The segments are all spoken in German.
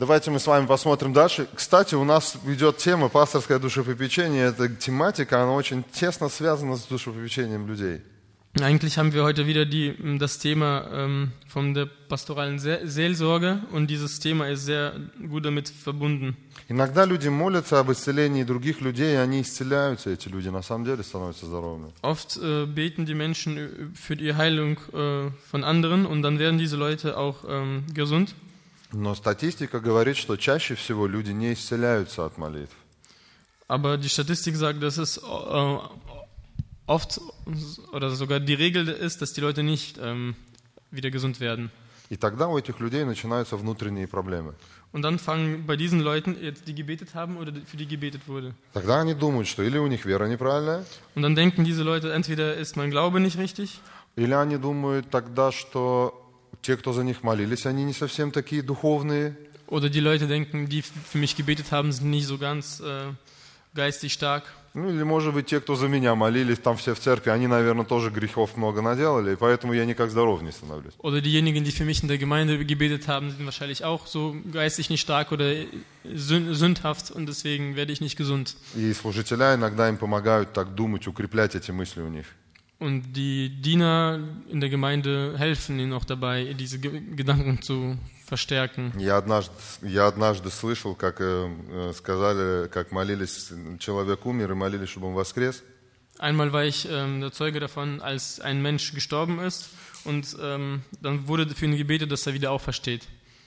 Давайте мы с вами посмотрим дальше. Кстати, у нас идет тема пасторское душепопечение. Эта тематика, она очень тесно связана с душепопечением людей. Eigentlich haben wir heute wieder das Thema von der pastoralen Seelsorge und dieses Thema ist sehr gut damit verbunden. Иногда люди молятся об исцелении других людей, и они исцеляются, эти люди на самом деле становятся здоровыми. Oft beten die Menschen für die Heilung von anderen und dann werden diese Leute auch gesund. Но статистика говорит, что чаще всего люди не исцеляются от молитв. Aber die Statistik sagt, dass es oft oder sogar die Regel ist, dass die Leute nicht wieder gesund werden. И тогда у этих людей начинаются внутренние проблемы. Und dann fangen bei diesen Leuten, jetzt die gebetet haben oder für die gebetet wurde. Тогда они думают, что или у них вера неправильная, Und dann denken diese Leute, entweder ist mein Glaube nicht richtig, или они думают тогда, что те, кто за них молились, они не совсем такие духовные. oder die Leute denken, die für mich gebetet haben, sind nicht so ganz geistig stark. Ну или, может быть, те, кто за меня молились, там все в церкви, они, наверное, тоже грехов много наделали, и поэтому я никак здоров не становлюсь. Oder diejenigen, die für mich in der Gemeinde gebetet haben, sind wahrscheinlich auch so geistig nicht stark oder sündhaft und deswegen werde ich nicht gesund. И служителя иногда им помогают так думать, укреплять эти мысли у них. Und die Diener in der Gemeinde helfen ihnen auch dabei, diese Gedanken zu verstärken. Я однажды слышал, как сказали, как молились, человек умер и молились, чтобы он воскрес. Einmal war ich der Zeuge davon, als ein Mensch gestorben ist und dann wurde für ihn gebetet, dass er wieder aufersteht.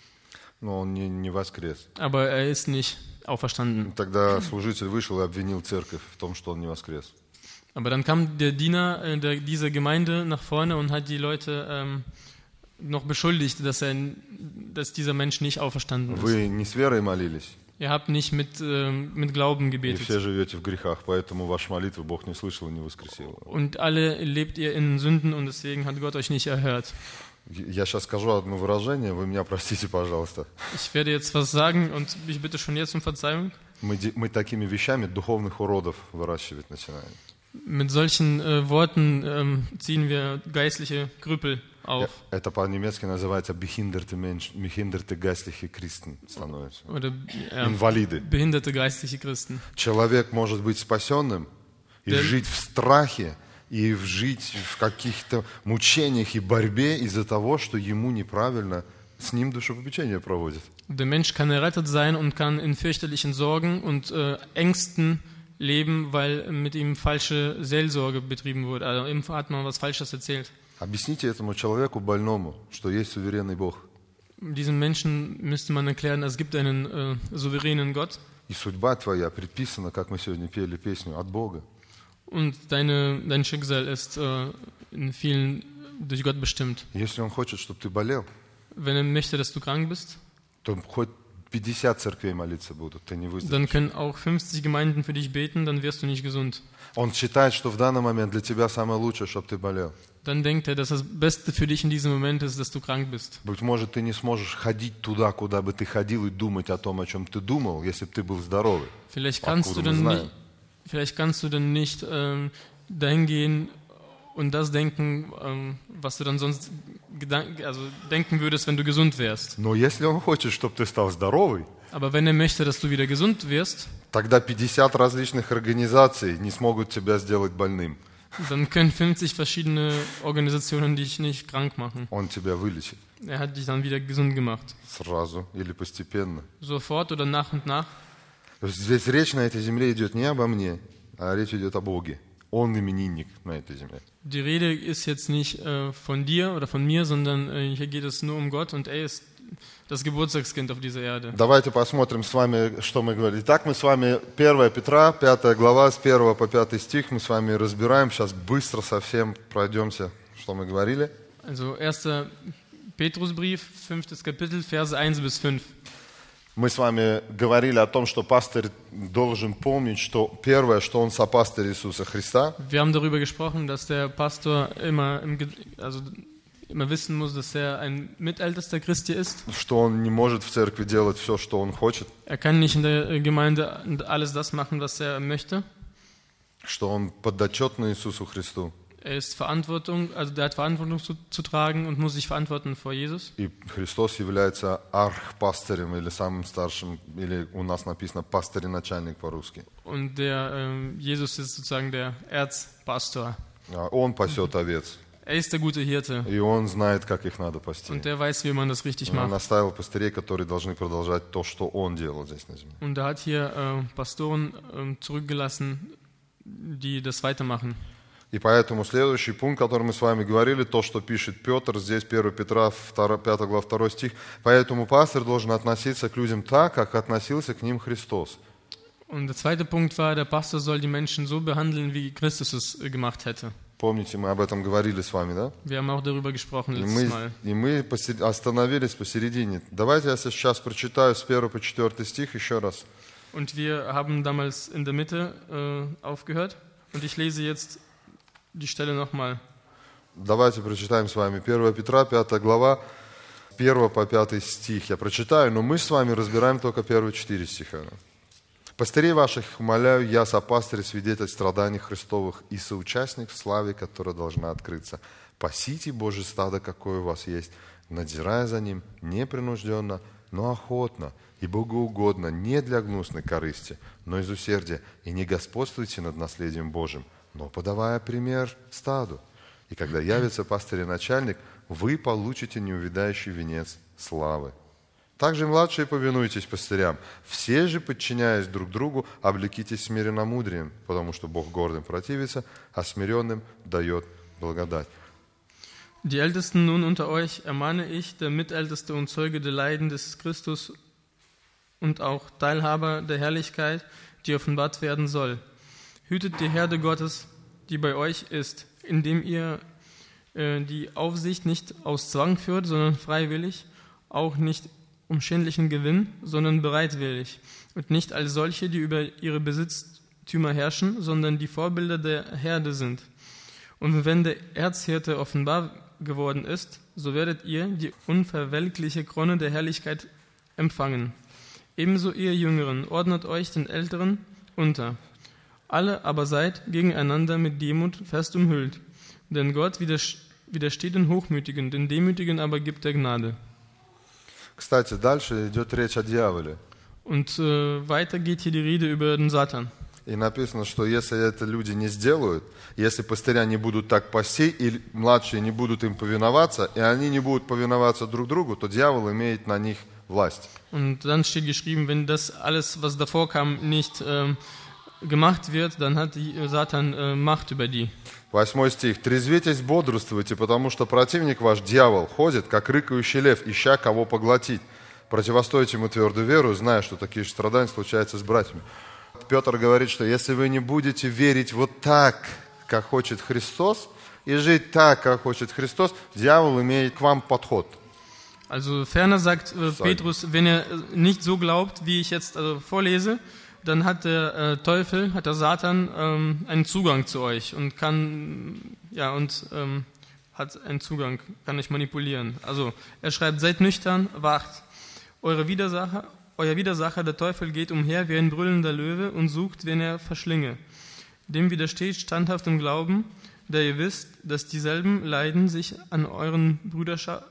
Но он не воскрес. Aber er ist nicht auferstanden. Тогда служитель вышел и обвинил церковь в том, что он не воскрес. Aber dann kam der Diener dieser Gemeinde nach vorne und hat die Leute noch beschuldigt, dass dieser Mensch nicht auferstanden ist. Вы не с верой молились, Ihr habt nicht mit Glauben и gebetet. все живете в грехах, поэтому ваши молитвы Бог не слышал и не воскресил. Und alle lebt ihr in Sünden und deswegen hat Gott euch nicht erhört. Я сейчас скажу одно выражение, вы меня простите, пожалуйста. Ich werde jetzt was sagen und ich bitte schon jetzt um Verzeihung. Мы такими вещами духовных уродов выращивать начинаем. Mit solchen Worten ziehen wir geistliche Krüppel auf. Это по-немецки называется behinderte Menschen, behinderte geistliche Christen становятся. Oder Инвалиды. behinderte geistliche Christen. Человек может быть спасенным и жить в страхе, и жить в каких-то мучениях и борьбе из-за того, что ему неправильно с ним душепопечение проводят. Der Mensch kann errettet sein und kann in fürchterlichen Sorgen und Ängsten leben, weil mit ihm falsche Seelsorge betrieben wurde. Also ihm hat man was Falsches erzählt. Объясните этому человеку больному, что есть суверенный Бог. Diesem Menschen müsste man erklären, es gibt einen souveränen Gott. И судьба твоя предписана, как мы сегодня пели песню, от Бога. Und dein Schicksal ist in vielen durch Gott bestimmt. Если Он хочет, чтобы ты болел, Wenn er möchte, dass du krank bist, то хоть 50 церквей молиться будут, ты не выздоровеешь. dann können auch 50 Gemeinden für dich beten, dann wirst du nicht gesund. Он считает, что в данный момент для тебя самое лучшее, чтобы ты болел. Dann denkt er, dass das Beste für dich in diesem Moment ist, dass du krank bist. Быть может, ты не сможешь ходить туда, куда бы ты ходил, и думать о том, о чем ты думал, если бы ты был здоровый. Vielleicht kannst du dann nicht dahin gehen und das denken, was du dann sonst denken würdest, wenn du gesund wärst. Но если Он хочет, чтобы ты стал здоровый, Aber wenn er möchte, dass du wieder gesund wirst, тогда 50 различных организаций не смогут тебя сделать больным. dann können 50 verschiedene Organisationen dich nicht krank machen. Он тебя вылечит Er hat dich dann wieder gesund gemacht. сразу или постепенно. Sofort oder nach und nach. То есть здесь речь на этой земле идет не обо мне, а речь идет о Боге. Он именинник на этой земле. Die Rede ist jetzt nicht von dir oder von mir, sondern hier geht es nur um Gott und er ist das Geburtstagskind auf dieser Erde. Давайте посмотрим с вами, что мы говорили. Итак, мы с вами 1 Петра, 5 глава, с 1 по 5 стих, мы с вами разбираем. Сейчас быстро совсем пройдемся, что мы говорили. Also 1. Petrusbrief, 5. Kapitel, Verse 1 bis 5. Мы с вами говорили о том, что пастырь должен помнить, что первое, что он сопастырь Иисуса Христа. Wir haben darüber gesprochen, dass der Pastor immer wissen muss, dass er ein Mitältester Christi ist. Что он не может в церкви делать все, что он хочет. Er kann nicht in der Gemeinde alles das machen, was er möchte. Что он подотчетный Иисусу Христу. Er ist der hat Verantwortung zu tragen und muss sich verantworten vor Jesus. И Христос является архпастырем или самым старшим, или у нас написано пастырь-начальник по-русски. Und Jesus ist sozusagen der Erzpastor. Он пасет овец. Er ist der gute Hirte. И он знает, как их надо пасти. Und der weiß, wie man das richtig Он macht. наставил пастырей, которые должны продолжать то, что он делал здесь на земле. Und er hat hier Pastoren zurückgelassen, die das weitermachen. И поэтому следующий пункт, о котором мы с вами говорили, то, что пишет Петр, здесь 1 Петра, 5 глава, 2 стих. Поэтому пастырь должен относиться к людям так, как относился к ним Христос. Und der zweite Punkt war, der Pastor soll die Menschen so behandeln, wie Christus es gemacht hätte. Помните, мы об этом говорили с вами, да? Wir haben auch darüber gesprochen letztes Mal. И мы остановились посередине. Давайте я сейчас прочитаю с 1 по 4 стих еще раз. Und wir haben damals in der Mitte aufgehört. Und ich lese jetzt die Stelle nochmal. Давайте прочитаем с вами 1 Петра, 5 глава, 1 по 5 стих. Я прочитаю, но мы с вами разбираем только первые 4 стиха. «Пастырей ваших умоляю я, сопастырь, свидетель страданий Христовых и соучастник в славе, которая должна открыться. Пасите Божье стадо, какое у вас есть, надзирая за ним непринужденно, но охотно и богоугодно, не для гнусной корысти, но из усердия, и не господствуйте над наследием Божьим, но подавая пример стаду. И когда явится пастырь и начальник, вы получите неувядающий венец славы. Также, младшие, повинуйтесь пастырям. Все же, подчиняясь друг другу, облекитесь смиренномудрием, потому что Бог гордым противится, а смиренным дает благодать». Die Ältesten nun unter euch ermahne ich, der Mitälteste und Zeuge der Leiden des Christus und auch Teilhaber der Herrlichkeit, die offenbart werden soll. Hütet die Herde Gottes, die bei euch ist, indem ihr die Aufsicht nicht aus Zwang führt, sondern freiwillig, auch nicht um schändlichen Gewinn, sondern bereitwillig, und nicht als solche, die über ihre Besitztümer herrschen, sondern die Vorbilder der Herde sind. Und wenn der Erzhirte offenbar geworden ist, so werdet ihr die unverwelkliche Krone der Herrlichkeit empfangen. Ebenso ihr Jüngeren, ordnet euch den Älteren unter. Alle aber seid gegeneinander mit Demut fest umhüllt, denn Gott widersteht den Hochmütigen, den Demütigen aber gibt er Gnade. Кстати, дальше идет речь о дьяволе. Und weiter geht hier die Rede über den Satan. И написано, что если это люди не сделают, если пастыря не будут так пасти, и младшие не будут им повиноваться, и они не будут повиноваться друг другу, то дьявол имеет на них власть. Und dann steht geschrieben, wenn das alles, was davor kam, nicht gemacht wird, dann hat Satan Macht über die. 8 стих. «Трезвитесь, бодрствуйте, потому что противник ваш, дьявол, ходит, как рыкающий лев, ища кого поглотить. Противостойте ему твердую веру, зная, что такие же страдания случаются с братьями». Петр говорит, что если вы не будете верить вот так, как хочет Христос, и жить так, как хочет Христос, дьявол имеет к вам подход. Also ferner sagt Petrus, wenn er nicht so glaubt, wie ich jetzt vorlese, dann hat der Teufel, hat der Satan einen Zugang zu euch und hat einen Zugang, kann euch manipulieren. Also er schreibt, seid nüchtern, wacht. Euer Widersacher, der Teufel, geht umher wie ein brüllender Löwe und sucht, wen er verschlinge. Dem widersteht standhaft im Glauben, da ihr wisst, dass dieselben Leiden sich an eurer Brüderschaft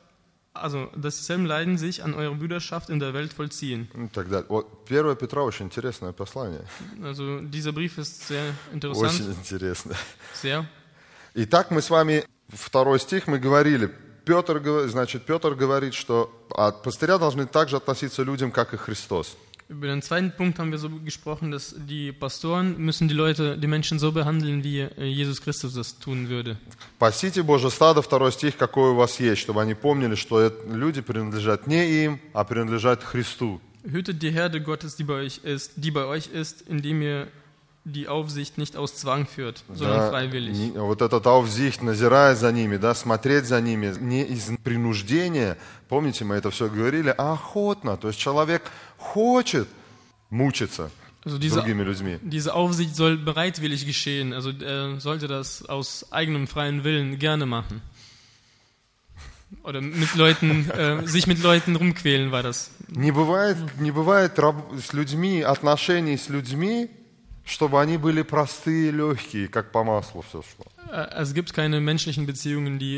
in der Welt vollziehen. Вот 1 Петра очень интересное послание. Also dieser Brief ist sehr interessant. Очень интересно. Sehr. Итак, мы с вами, 2 стих мы говорили. Петр говорит, что от пастыря должны также относиться людям, как и Христос. Über den zweiten Punkt haben wir so gesprochen, dass die Pastoren müssen die Menschen so behandeln, wie Jesus Christus das tun würde. Пасите Божье стадо, 2 стих, какое у вас есть, чтобы они помнили, что люди принадлежат не им, а принадлежат Христу. Hütet die Herde Gottes, die bei euch ist, indem ihr die Aufsicht nicht aus Zwang führt, sondern freiwillig. Вот этот Aufsicht, назирая за ними, смотреть за ними, не из принуждения, помните, мы это все говорили, а охотно. То есть человек хочет мучиться с другими людьми. Diese Aufsicht soll bereitwillig geschehen, also er sollte das aus eigenem freien Willen gerne machen. Oder sich mit Leuten rumquälen war das. Не бывает с людьми, отношений с людьми, чтобы они были простые, легкие, как по маслу все шло. Es gibt keine menschlichen Beziehungen, die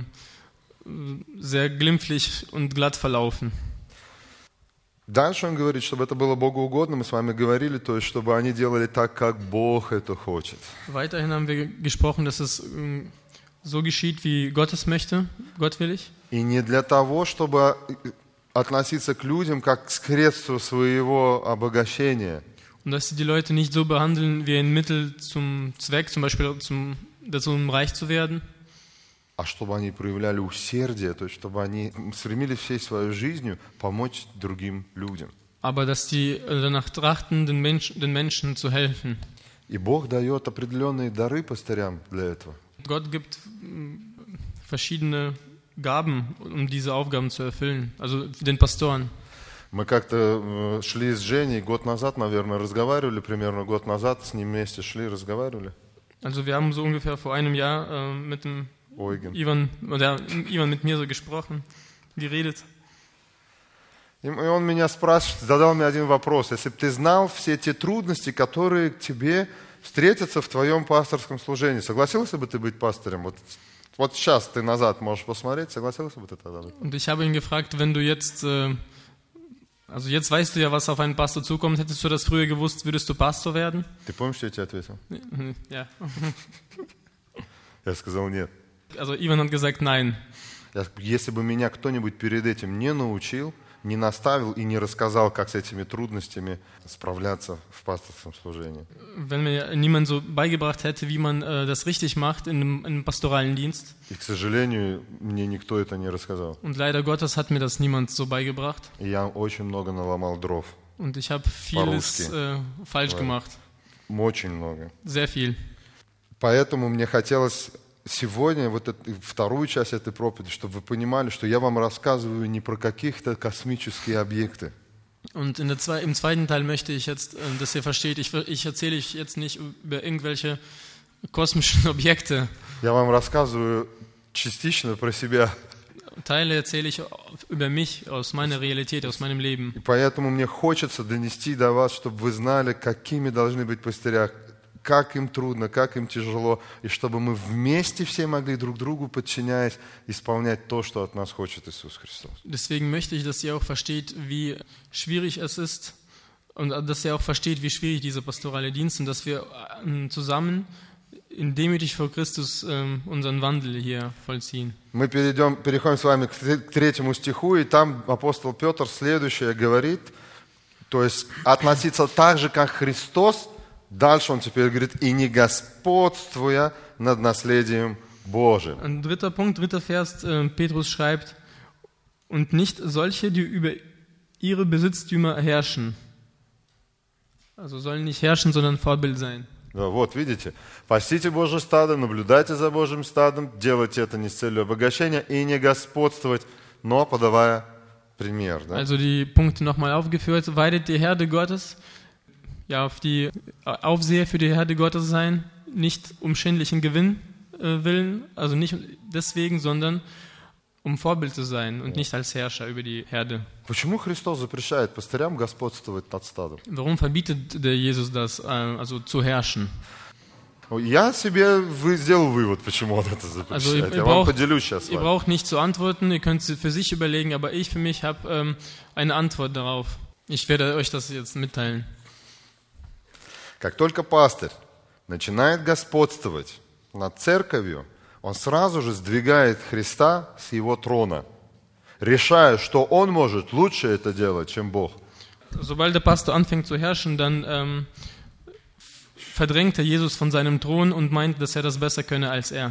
sehr glimpflich und glatt verlaufen. Дальше он говорит, чтобы это было Богу угодно, мы с вами говорили, то есть, чтобы они делали так, как Бог это хочет. Weiterhin haben wir gesprochen, dass es so geschieht, wie Gott es möchte, gottwillig. И не для того, чтобы относиться к людям как к средству своего обогащения. Und dass sie die Leute nicht so behandeln wie ein Mittel zum Zweck, zum Beispiel dazu, um reich zu werden. А чтобы они проявляли усердие, то есть чтобы они стремились всей своей жизнью помочь другим людям. Aber dass die danach trachten, den Menschen zu helfen. И Бог дает определенные дары пастырям для этого. Gott gibt verschiedene Gaben, um diese Aufgaben zu erfüllen, also den Pastoren. Мы как-то шли с Женей год назад, наверное, разговаривали, примерно год назад, с ним вместе шли, разговаривали. Also wir haben so ungefähr vor einem Jahr mit dem Ivan mit mir so gesprochen, geredet. И он меня спрашивает, задал мне один вопрос. Если бы ты знал все те трудности, которые к тебе встретятся в твоем пасторском служении, согласился бы ты быть пастором? Вот сейчас ты назад можешь посмотреть, согласился бы ты тогда быть? Und ich habe ihn gefragt, wenn du jetzt, also jetzt weißt du ja, was auf einen Pastor zukommt, hättest du das früher gewusst, würdest du Pastor werden? Ты помнишь, что я тебе ответил? Ja. Я сказал нет. Also Ivan hat gesagt, nein. Если бы меня кто-нибудь перед этим не научил, не наставил и не рассказал, как с этими трудностями справляться в пасторском служении. Wenn mir niemand so beigebracht hätte, wie man das richtig macht in einem pastoralen Dienst. И, к сожалению, мне никто это не рассказал. Und leider Gottes hat mir das niemand so beigebracht. И я очень много наломал дров. Und ich habe vieles falsch gemacht. Очень много. Sehr viel. Поэтому мне хотелось сегодня, вот вторую часть этой проповеди, чтобы вы понимали, что я вам рассказываю не про каких-то космические объекты. Und im zweiten Teil möchte ich jetzt, dass ihr versteht, ich erzähle euch jetzt nicht über irgendwelche kosmischen Objekte. Я вам рассказываю частично про себя. Teile erzähle ich über mich, aus meiner Realität, aus meinem Leben. И поэтому мне хочется донести до вас, чтобы вы знали, какими должны быть пастыря, как им трудно, как им тяжело, и чтобы мы вместе все могли друг другу, подчиняясь, исполнять то, что от нас хочет Иисус Христос. Deswegen möchte ich, dass ihr auch versteht, wie schwierig es ist und dass ihr auch versteht, wie schwierig dieser pastorale Dienst ist und dass wir zusammen demütig vor Christus unseren Wandel hier vollziehen. Мы переходим с вами к 3 стиху, и там апостол Петр следующее говорит, то есть относиться так же, как Христос. Дальше он теперь говорит, и не господствуя над наследием Божиим. Ein dritter Punkt, dritter Vers, Petrus schreibt, und nicht solche, die über ihre Besitztümer herrschen. Also sollen nicht herrschen, sondern Vorbild sein. Да, вот, видите, пасите Божье стадо, наблюдайте за Божьим стадом, делайте это не с целью обогащения и не господствовать, но подавая пример. Да? Also die Punkte nochmal aufgeführt, weidet die Herde Gottes, ja, auf die Aufseher für die Herde Gottes sein, nicht um schändlichen Gewinn willen, also nicht deswegen, sondern um Vorbild zu sein und nicht als Herrscher über die Herde. Почему Христос запрещает пастырям господствовать над стадом? Warum verbietet der Jesus das, also zu herrschen? Я себе сделал вывод, почему он это запрещает. Я вам поделюсь сейчас с вами. Ihr braucht nicht zu antworten, ihr könnt es für sich überlegen, aber ich für mich habe eine Antwort darauf. Ich werde euch das jetzt mitteilen. Как только пастырь начинает господствовать над церковью, он сразу же сдвигает Христа с его трона, решая, что он может лучше это делать, чем Бог. Sobald der Pastor anfängt zu herrschen, dann verdrängt er Jesus von seinem Thron und meint, dass er das besser könne als er.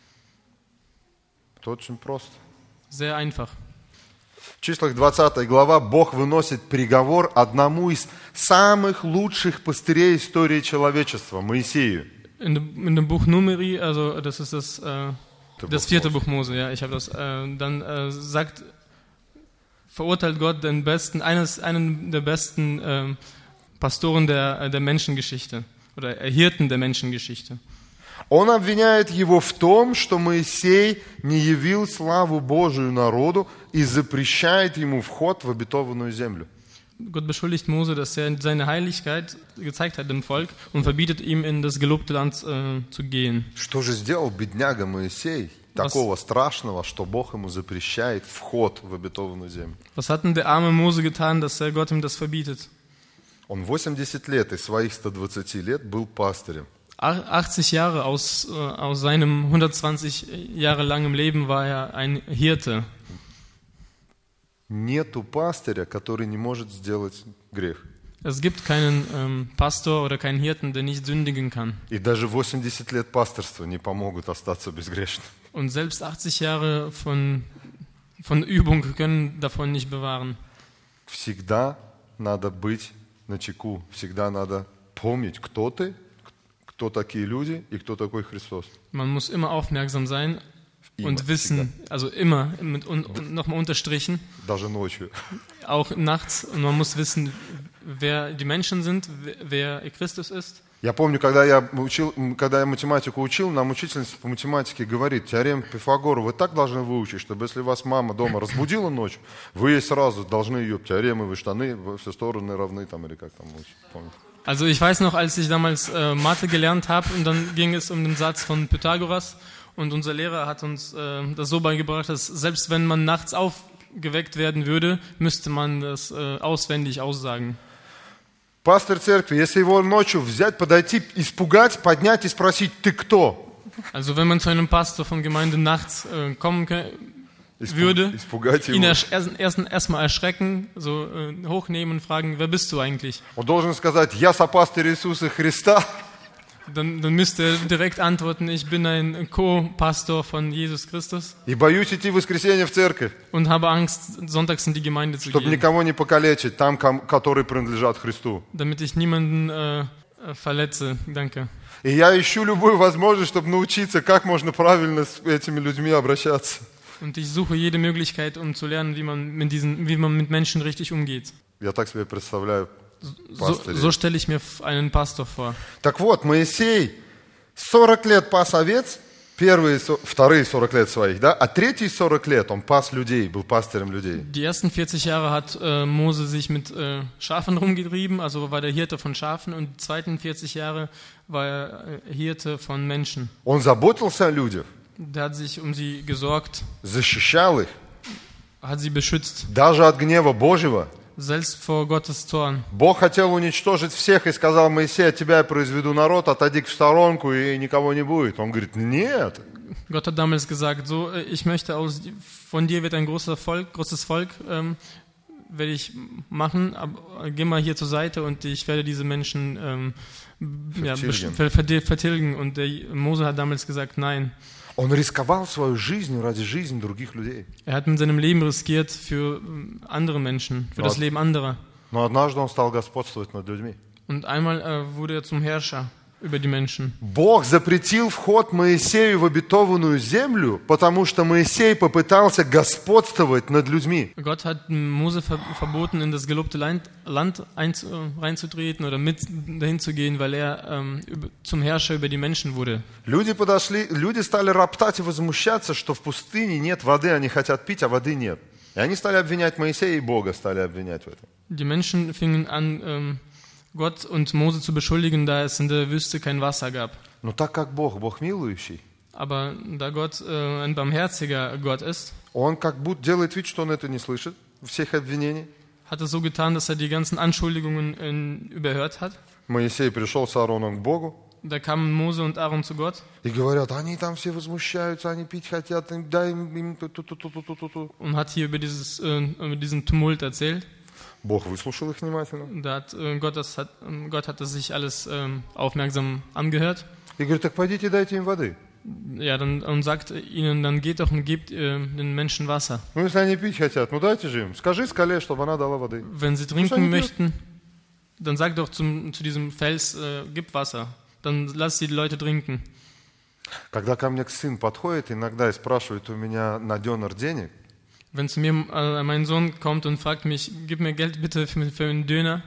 Это очень просто. Sehr einfach. В числах 20 глава Бог выносит приговор одному из самых лучших пастырей истории человечества, Моисею. In dem Buch Numeri, also das ist das 4. Buch Mose, ja, ich habe das, dann verurteilt Gott den besten, einen der besten Pastoren der Menschengeschichte oder Hirten der Menschengeschichte. Он обвиняет его в том, что Моисей не явил славу Божию народу и запрещает ему вход в обетованную землю. Gott beschuldigt Mose, dass er seine Heiligkeit gezeigt hat dem Volk und verbietet ihm, in das gelobte Land zu gehen. Что же сделал бедняга Моисей такого страшного, что Бог ему запрещает вход в обетованную землю? Was hat denn der arme Mose getan, dass Gott ihm das verbietet? Он 80 лет из своих 120 лет был пастырем. 80 Jahre aus seinem 120 Jahre langem Leben war er ein Hirte. Нету пастыря, который не может сделать грех. Es gibt keinen Pastor oder keinen Hirten, der nicht sündigen kann. И даже 80 лет пасторства не помогут остаться безгрешным. Und selbst 80 Jahre von Übung können davon nicht bewahren. Всегда надо быть начеку, всегда надо помнить, кто ты, кто такие люди и кто такой Христос. Man muss immer aufmerksam sein und wissen, also immer, und nochmal unterstrichen, Даже ночью. auch nachts, und man muss wissen, wer die Menschen sind, wer Christus ist. Я помню, когда я математику учил, нам учительница по математике говорит: теорему Пифагора вы так должны выучить, чтобы если вас мама дома разбудила ночью, вы сразу должны ее теоремы, штаны во все стороны равны, там, или как там учить, помните? Also ich weiß noch, als ich damals Mathe gelernt habe, und dann ging es um den Satz von Pythagoras, und unser Lehrer hat uns das so beigebracht, dass selbst wenn man nachts aufgeweckt werden würde, müsste man das auswendig aussagen. Пастор церкви, если его ночью взять, подойти, испугать, поднять и спросить: ты кто? Also wenn man zu einem Pastor von Gemeinde nachts kommen würde, ihn erstmal erschrecken, so hochnehmen und fragen: wer bist du eigentlich? Он должен сказать: я сопастырь Иисуса Христа. Dann müsste er direkt antworten: ich bin ein Co-Pastor von Jesus Christus. И боюсь идти в воскресенье в церковь. Und habe Angst, sonntags in die Gemeinde zu Чтобы gehen. никого не покалечить, там, которые принадлежат Христу. Damit ich niemanden verletze. Danke. И я ищу любую возможность, чтобы научиться, как можно правильно с этими людьми обращаться. Und ich suche jede Möglichkeit, um zu lernen, wie man mit Menschen richtig umgeht. Я так себе представляю. So stelle ich mir einen Pastor vor. Так вот, Моисей 40 лет пас овец, вторые 40 лет своих, да, а третьи 40 лет он пас людей, был пастырем людей. Die ersten 40 Jahre hat Mose sich mit Schafen rumgetrieben, also war der Hirte von Schafen, und die zweiten 40 Jahre war er Hirte von Menschen. Он заботился о людях. Der hat sich um sie gesorgt, Защищал их. hat sie beschützt, Даже от гнева Божьего. selbst vor Gottes Zorn. Бог хотел уничтожить всех и сказал: Моисей, от тебя я произведу народ, отойди в сторонку, и никого не будет. Он говорит: нет. Gott hat damals gesagt: so, ich möchte von dir wird ein großes Volk werde ich machen, aber geh mal hier zur Seite und ich werde diese Menschen vertilgen. Und der Mose hat damals gesagt: nein. Он рисковал свою жизнь ради жизни других людей. Er hat mit seinem Leben riskiert für andere Menschen, für das Leben anderer. Но однажды он стал господствовать над людьми. Und einmal wurde er zum Herrscher über die Menschen. Бог запретил вход Моисею в обетованную землю, потому что Моисей попытался господствовать над людьми. Gott hat Mose verboten, in das gelobte Land reinzutreten oder mit dahin zu gehen, weil er zum Herrscher über die Menschen wurde. Люди стали роптать и возмущаться, что в пустыне нет воды, они хотят пить, а воды нет. И они стали обвинять Моисея, и Бога стали обвинять в этом. Die Menschen fingen an, Gott und Mose zu beschuldigen, da es in der Wüste kein Wasser gab. Но так как Бог милующий, aber da Gott ein barmherziger Gott ist, Он как будто делает вид, что Он это не слышит, всех обвинений. Hat es so getan, dass er die ganzen Anschuldigungen überhört hat. Моисей пришел с Аароном к Богу. Da kamen Mose und Aaron zu Gott. И говорят: они там все возмущаются, они пить хотят, дай им Und hat hier über diesen Tumult erzählt. Бог выслушал их внимательно. Da hat Gott hat das sich alles aufmerksam angehört. И говорит: так пойдите, дайте им воды. Ja, und sagt ihnen: dann geht doch und gebt den Menschen Wasser. Ну, если они пить хотят, ну дайте же им. Скажи скале, чтобы она дала воды. Wenn sie trinken möchten, dann sag doch zu diesem Fels: gib Wasser. Dann lass die Leute trinken. Когда ко мне сын подходит иногда и спрашивает у меня на дёнер денег, wenn zu mir mein Sohn kommt und fragt mich: gib mir Geld bitte für einen Döner.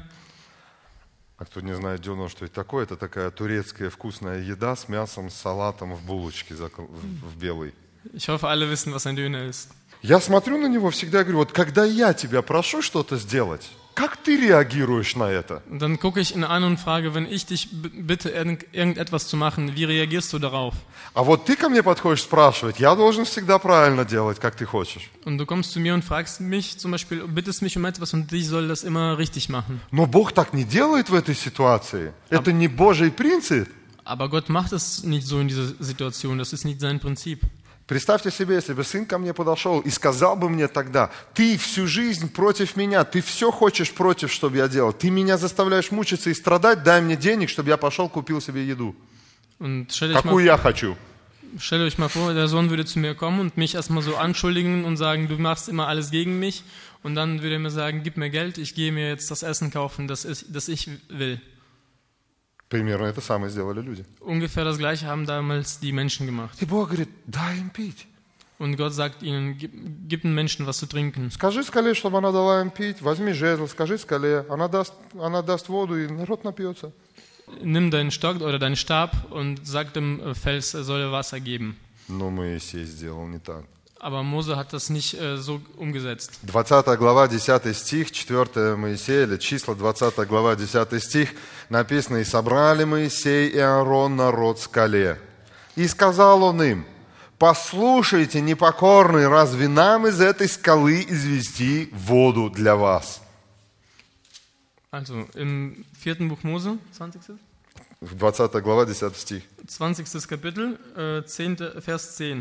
А кто не знает дёнер, что это такое? Это такая турецкая вкусная еда с мясом, с салатом в булочке в белой. Ich hoffe, alle wissen, was ein Döner ist. Я смотрю на него всегда и говорю, вот когда я тебя прошу что-то сделать, как ты реагируешь на это? Und dann gucke ich ihn an und frage, wenn ich dich bitte, irgendetwas zu machen, wie reagierst du darauf? А вот ты ко мне подходишь спрашивать, я должен всегда правильно делать, как ты хочешь. Und du kommst zu mir und fragst mich zum Beispiel, bittest mich um etwas und ich soll das immer richtig machen. Но Бог так не делает в этой ситуации. Это не Божий принцип. Aber Gott macht es nicht so in dieser Situation, das ist nicht sein Prinzip. Представьте себе, если бы сын ко мне подошел и сказал бы мне тогда, ты всю жизнь против меня, ты все хочешь против, чтобы я делал, ты меня заставляешь мучиться и страдать, дай мне денег, чтобы я пошел купил себе еду. Und Какую я хочу. Stellt euch mal vor, der Sohn würde zu mir kommen und mich erstmal so anschuldigen und sagen, du machst immer alles gegen mich. Und dann würde er mir sagen, gib mir Geld, ich gehe mir jetzt das Essen kaufen, das ich will. Примерно это самое сделали люди. Ungefähr das Gleiche haben damals die Menschen gemacht. И Бог говорит, дай им пить. Und Gott sagt ihnen, gib den Menschen was zu trinken. Скажи скале, чтобы она дала им пить, возьми жезл, скажи скале, она даст воду, и народ напьется. Nimm deinen Stock oder deinen Stab und sag dem Fels, er solle Wasser geben. Но Моисей сделал не так. Aber Mose hat das nicht so umgesetzt. 20 глава, 10 стих, 4 Моисея, или числа 20 глава, 10 стих, написано, «И собрали Моисей и Аарон народ скале. И сказал он им, послушайте, непокорные, разве нам из этой скалы извести воду для вас?» Also im 4. Buch Mose, 20. 20 глава, 10 стих. 20. Kapitel, 10. Vers 10.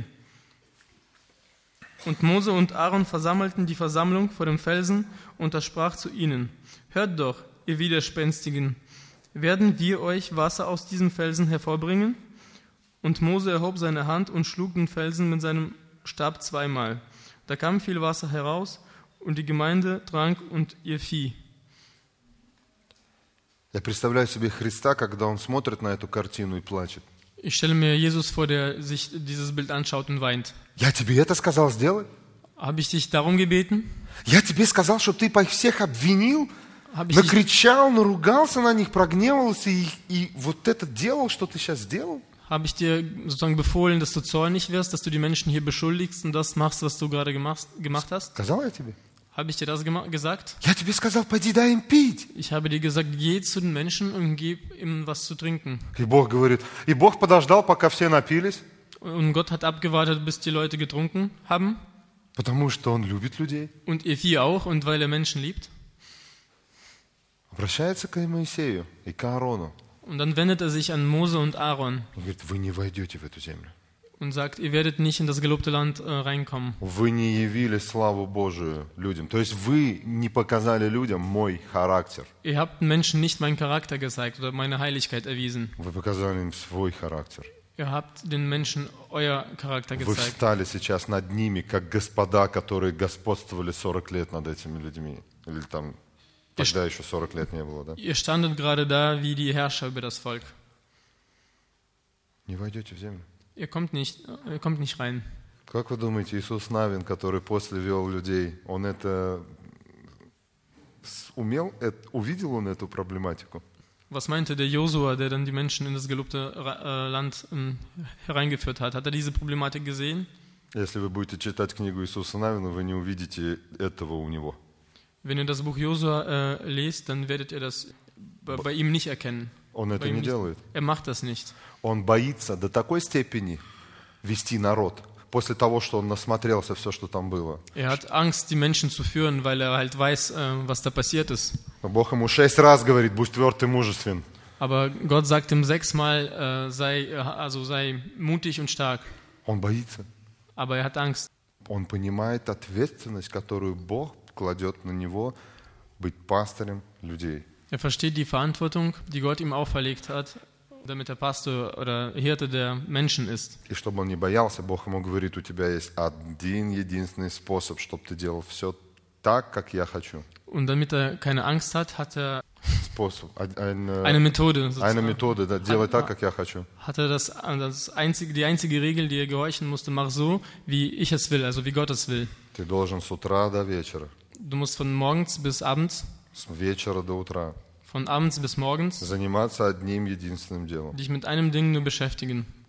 Und Mose und Aaron versammelten die Versammlung vor dem Felsen und er sprach zu ihnen, hört doch, ihr Widerspenstigen, werden wir euch Wasser aus diesem Felsen hervorbringen? Und Mose erhob seine Hand und schlug den Felsen mit seinem Stab zweimal. Da kam viel Wasser heraus und die Gemeinde trank und ihr Vieh. Я представляю себе Христа, когда Он смотрит на эту картину и плачет. Ich stelle mir Jesus vor, der sich dieses Bild anschaut und weint. Я тебе это сказал сделать? Habe ich dich darum gebeten? Я тебе сказал, что ты всех обвинил, Habe ich dich, накричал, наругался на них, прогневался и вот это делал, что ты сейчас сделал? habe ich dir sozusagen befohlen, dass du zornig wirst, dass du die Menschen hier beschuldigst und das machst, was du gerade gemacht hast? Сказал я тебе? Habe ich dir das gesagt? Я тебе сказал, пойди дай им пить. Ich habe dir gesagt, geh zu den Menschen und gib ihm was zu trinken. И Бог говорит, и Бог подождал, пока все напились, Und Gott hat abgewartet, bis die Leute getrunken haben. потому что Он любит людей. Und ihr Vieh auch, und weil er Menschen liebt. Обращается к Моисею и к Аарону. Und dann wendet er sich an Mose und Aaron Он говорит, вы не войдете в эту землю. und sagt, ihr werdet nicht in das gelobte Land reinkommen. Вы не явили славу Божию людям. То есть вы не показали людям мой характер. Ihr habt den Menschen nicht meinen Charakter gezeigt oder meine Heiligkeit erwiesen. Вы показали им свой характер. Ihr habt den Menschen euer Charakter Вы gezeigt. встали сейчас над ними, как господа, которые господствовали 40 лет над этими людьми. Или там, тогда еще 40 лет не было, да? Ihr standet gerade da wie die Herrscher über das Volk. Не войдете в землю. Ihr kommt nicht rein. Как вы думаете, Иисус Навин, который после вел людей, он это умел, увидел он эту проблематику? Was meinte der Josua, der dann die Menschen in das gelobte Land hereingeführt hat? Hat er diese Problematik gesehen? Если вы будете читать книгу Иисуса Навина, вы не увидите этого у него. Wenn ihr das Buch Josua lest, dann werdet ihr das bei ihm nicht erkennen. Он это не делает. Er macht das nicht. Он боится до такой степени вести народ, после того, что он насмотрелся все, что там было. Er hat Angst, die Menschen zu führen, weil er halt weiß, was da passiert ist. Бог ему 6 раз говорит, будь тверд и мужествен. Aber Gott sagt ihm 6-mal, sei mutig und stark. Он боится. Aber er hat Angst. Он понимает ответственность, которую Бог кладет на него, быть пастырем людей. Er versteht die Verantwortung, die Gott ihm auferlegt hat, damit er Pastor oder Hirte der Menschen ist. И чтобы он не боялся, Бог ему говорит, у тебя есть один единственный способ, чтобы ты делал все так, как я хочу. Und damit er keine Angst hat, hat er Способ. eine Methode. Eine Methode, да, делай так, как я хочу. Hat er die einzige Regel, die er gehorchen musste, mach so, wie ich es will, also wie Gott es will. Ты должен с утра до вечера, Du musst von morgens bis abends, с вечера до утра von abends bis morgens заниматься одним единственным делом. dich mit einem Ding nur beschäftigen.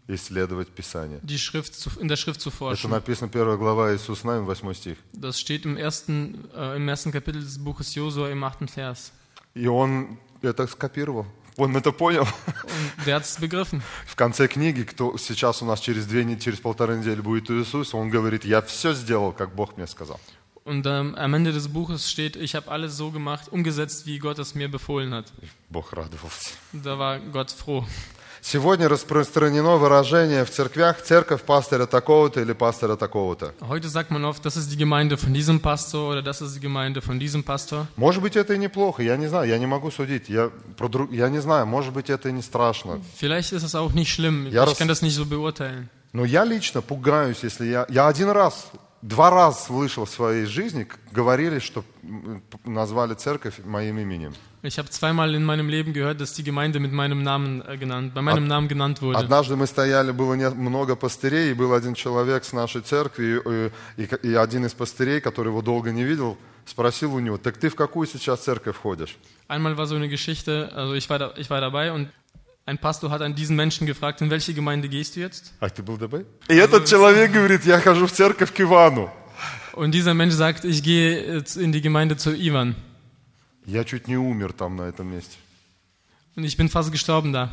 исследовать Писание. In der Schrift zu Это forschen. написано 1 глава Иисус Навин, 8 стих. Das steht im ersten Kapitel des Buches Josua im 8. Vers. И он это скопировал. Он это понял. Und der hat es begriffen. В конце книги, кто сейчас у нас через 1,5 недели будет Иисус, он говорит, я все сделал, как Бог мне сказал. Und am Ende des Buches steht, ich habe alles so gemacht, umgesetzt, wie Gott es mir befohlen hat. Бог радовался. Da war Gott froh. Сегодня распространено выражение в церквях «церковь пастыря такого-то» или «пастыря такого-то». Heute sagt man oft, das ist die Gemeinde von diesem Pastor oder das ist die Gemeinde von diesem Pastor. Может быть, это и неплохо, я не знаю, я не могу судить. Я не знаю, может быть, это и не страшно. Vielleicht ist es auch nicht schlimm, ich kann das nicht so beurteilen. Но я лично пугаюсь, если я 2 раза слышал в своей жизни, говорили, что назвали церковь моим именем. Ich habe 2-mal in meinem Leben gehört, dass die Gemeinde mit meinem Namen bei meinem Namen genannt wurde. Однажды мы стояли, было много пастырей, и был один человек с нашей церкви, и один из пастырей, который его долго не видел, спросил у него, так ты в какую сейчас церковь ходишь? Einmal war so eine Geschichte, also ich war dabei und ein Pastor hat an diesen Menschen gefragt, in welche Gemeinde gehst du jetzt? А ты был dabei? И этот человек говорит, я хожу в церковь к Ивану. Und dieser Mensch sagt, ich gehe jetzt in die Gemeinde zu Ivan. Я чуть не умер там на этом месте. Und ich bin fast gestorben da.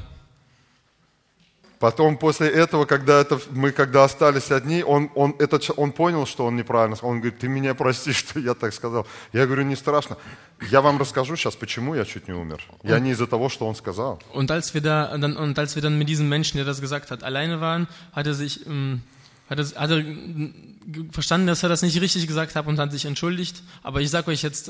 Потом после этого, когда остались одни, он понял, что он неправильно сказал. Он говорит, ты меня прости, что я так сказал. Я говорю, не страшно. Я вам расскажу сейчас, почему я чуть не умер. Я не из-за того, что он сказал. Und als wir dann mit diesem Menschen, der das gesagt hat, alleine waren, hat er verstanden, dass er das nicht richtig gesagt hat und hat sich entschuldigt. Aber ich sage euch jetzt,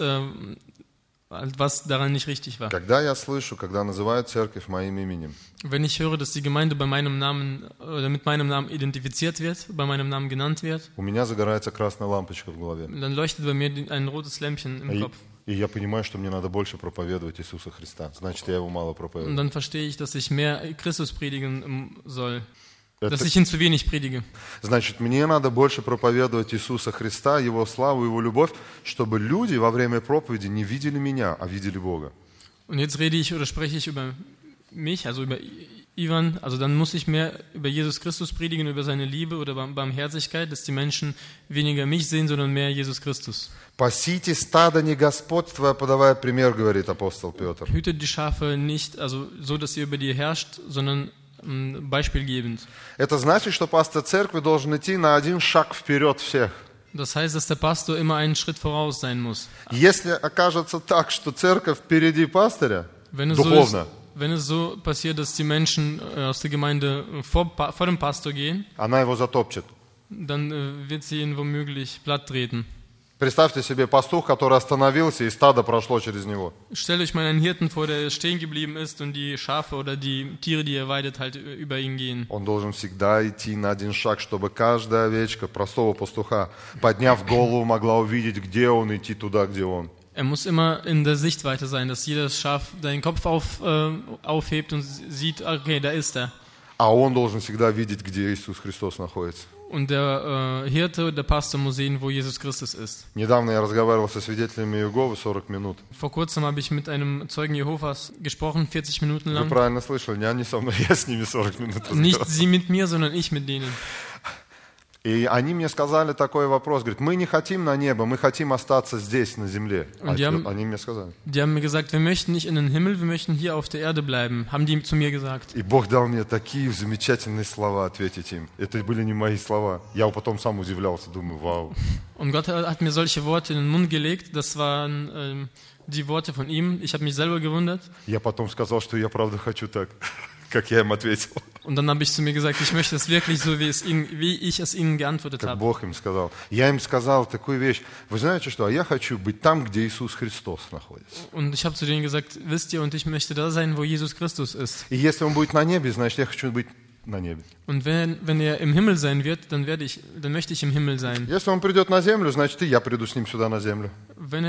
was daran nicht richtig war. Когда я слышу, когда называют церковь моим именем, Wenn ich höre, dass die Gemeinde bei meinem Namen oder mit meinem Namen identifiziert wird, bei meinem Namen genannt wird, у меня загорается красная лампочка в голове. dann leuchtet bei mir ein rotes Lämpchen im Kopf. И я понимаю, что мне надо больше проповедовать Иисуса Христа. Значит, я его мало Und проповедую. dann verstehe ich, dass ich mehr Christus predigen soll. Dass Это- ich ihn zu wenig predige. Значит, мне надо больше проповедовать Иисуса Христа, Его славу, Его любовь, чтобы люди во время проповеди не видели меня, а видели Бога. Und jetzt rede ich oder spreche ich über mich, also über Ivan. Also dann muss ich mehr über Jesus Christus predigen, über seine Liebe oder Barmherzigkeit, dass die Menschen weniger mich sehen, sondern mehr Jesus Christus. «Пасите стадо не господствуя», подавая пример, говорит апостол Петр. Hütet die Schafe nicht, also so, dass ihr über die herrscht, sondern beispielgebend. Это значит, что пастор церкви должен идти на один шаг вперед всех. Das heißt, dass der Pastor immer einen Schritt voraus sein muss. Если окажется так, что церковь впереди пастыря, Wenn es духовно, so passiert, dass die Menschen aus der Gemeinde vor dem Pastor gehen, она его затопчет. dann wird sie ihn womöglich platt treten. Представьте себе пастух, который остановился, и стадо прошло через него. Stellt euch mal einen Hirten vor, der stehen geblieben ist und die Schafe oder die Tiere, die er weidet, halt über ihn gehen. Он должен всегда идти на один шаг, чтобы каждая овечка простого пастуха, подняв голову, могла увидеть, где он, идти туда, где он. Er muss immer in der Sichtweite sein, dass jedes Schaf seinen Kopf aufhebt und sieht, okay, da ist er. А он должен всегда видеть, где Иисус Христос находится. Und der Hirte, der Pastor muss sehen, wo Jesus Christus ist. Недавно я разговаривал со свидетелями Иеговы 40 минут. Vor kurzem habe ich mit einem Zeugen Jehovas gesprochen, 40 Minuten Вы lang. правильно слышали, не они со мной, я с ними 40 минут Nicht разговаривал. sie mit mir, sondern ich mit denen. И они мне сказали такой вопрос, говорят, мы не хотим на небо, мы хотим остаться здесь, на земле. Und die haben- Они мне сказали. Die haben mir gesagt, wir möchten nicht in den Himmel, wir möchten hier auf der Erde bleiben, haben die zu mir gesagt. И Бог дал мне такие замечательные слова ответить им. Это были не мои слова. Я потом сам удивлялся, думаю, вау. Und Gott hat mir solche Worte in den Mund gelegt, das waren die Worte von ihm. Ich habe mich selber gewundert. Я потом сказал, что я правда хочу так, как я им ответил. Und dann habe ich zu mir gesagt, ich möchte es wirklich so, wie ich es ihnen geantwortet Как habe. Бог им сказал. Я им сказал такую вещь. Вы знаете что? А я хочу быть там, где Иисус Христос находится. Und ich habe zu denen gesagt, wisst ihr, und ich möchte da sein, wo Jesus Christus ist. И если Он будет на небе, значит, я хочу быть на небе. Und wenn er im Himmel sein wird, dann möchte ich im Himmel sein. Если Он придет на землю, значит, и я приду с Ним сюда на землю. Wenn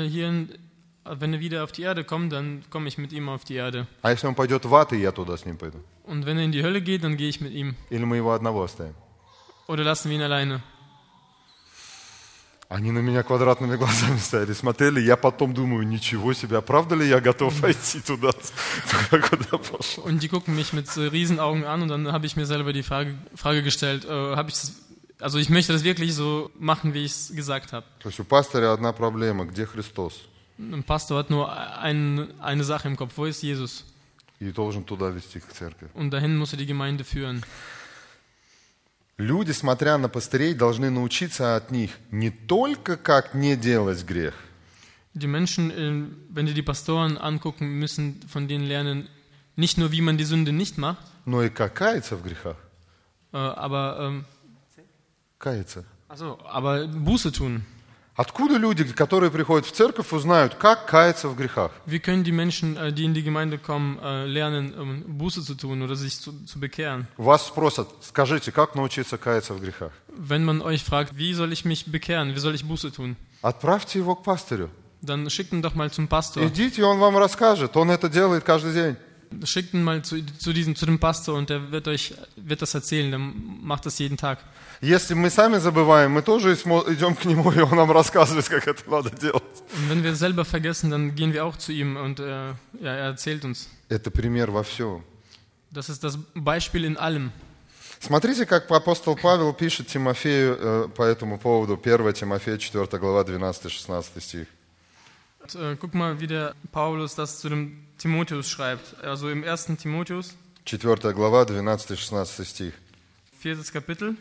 er wieder auf die Erde kommt, dann komme ich mit ihm auf die Erde. А если Он пойдет в ад, и я туда с Ним пойду. Und wenn er in die Hölle geht, dann gehe ich mit ihm. Или мы Его одного оставим. Oder lassen wir ihn alleine. Они на меня квадратными глазами стояли, смотрели, я потом думаю, ничего себе, а правда ли я готов пойти туда, куда пошел? Und die gucken mich mit Riesenaugen an und dann habe ich mir selber die Frage gestellt, also ich möchte das wirklich so machen, wie ich es gesagt habe. То есть у пастыря одна проблема, где Христос? Ein Pastor hat nur eine Sache im Kopf, wo ist Jesus? И должен туда вести к церкви. Und dahin muss er die Gemeinde führen. Люди, смотря на пастырей, должны научиться от них не только как не делать грех, Die Menschen, wenn die Pastoren angucken, müssen von denen lernen, nicht nur, wie man die Sünde nicht macht, но и как каяться в грехах. aber Каяться. Buße tun. Откуда люди, которые приходят в церковь, узнают, как каяться в грехах? Wie können die Menschen, die in die Gemeinde kommen, lernen, Buße zu tun oder sich zu bekehren? Вас спросят, скажите, как научиться каяться в грехах? Wenn man euch fragt, wie soll ich mich bekehren, wie soll ich Buße tun? Отправьте его к пастырю. Dann schickt ihn doch mal zum Pastor. Идите, он вам расскажет. Он это делает каждый день. Schickt ihn mal zu dem Pastor und der wird das erzählen, der macht das jeden Tag. Если мы сами забываем, мы тоже идем к нему, и он нам рассказывает, как это надо делать. Und wenn wir selber vergessen, dann gehen wir auch zu ihm und er erzählt uns. Это пример во всем. Das ist das Beispiel in allem. Смотрите, как апостол Павел пишет Тимофею по этому поводу. 1 Тимофея, 4 глава, 12-16 стих. Guck mal, wie der Paulus das zu dem Timotheus schreibt. Also im 1. Timotheus, 4 глава, 12-16 стих. 4. Kapitel,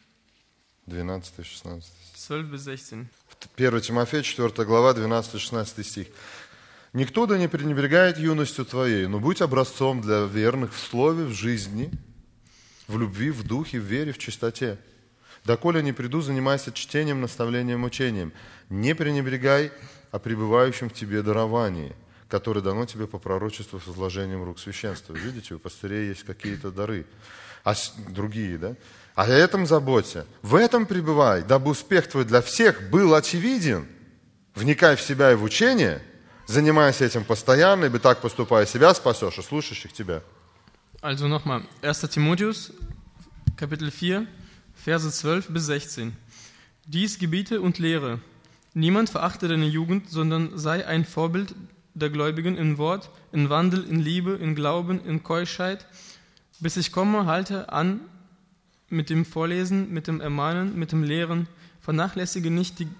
12-16. 12 bis 16. 1 Тимофея, 4 глава, 12-16 стих. «Никто да не пренебрегает юностью твоей, но будь образцом для верных в слове, в жизни, в любви, в духе, в вере, в чистоте. Доколе не приду, занимайся чтением, наставлением, учением. Не пренебрегай о пребывающем в тебе даровании, которое дано тебе по пророчеству с возложением рук священства». Видите, у пастырей есть какие-то дары, а другие, да? О этом заботься, в этом пребывай, дабы успех твой для всех был очевиден. Вникай в себя и в учение, занимайся этим постоянно, ибо так поступая себя спасешь, и слушающих тебя. Also nochmal, 1. Timotheus, Kapitel 4, Verse 12 bis 16. Dies gebiete und lehre. Niemand verachte deine Jugend, sondern sei ein Vorbild der Gläubigen in Wort, in Wandel, in Liebe, in Glauben, in Keuschheit. Bis ich komme, halte an mit dem Vorlesen, mit dem Ermahnen, mit dem Lehren. Vernachlässige nicht die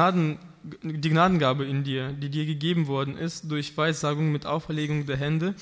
Gnadengabe in dir, die dir gegeben worden ist, durch Weissagung mit Auferlegung der Hände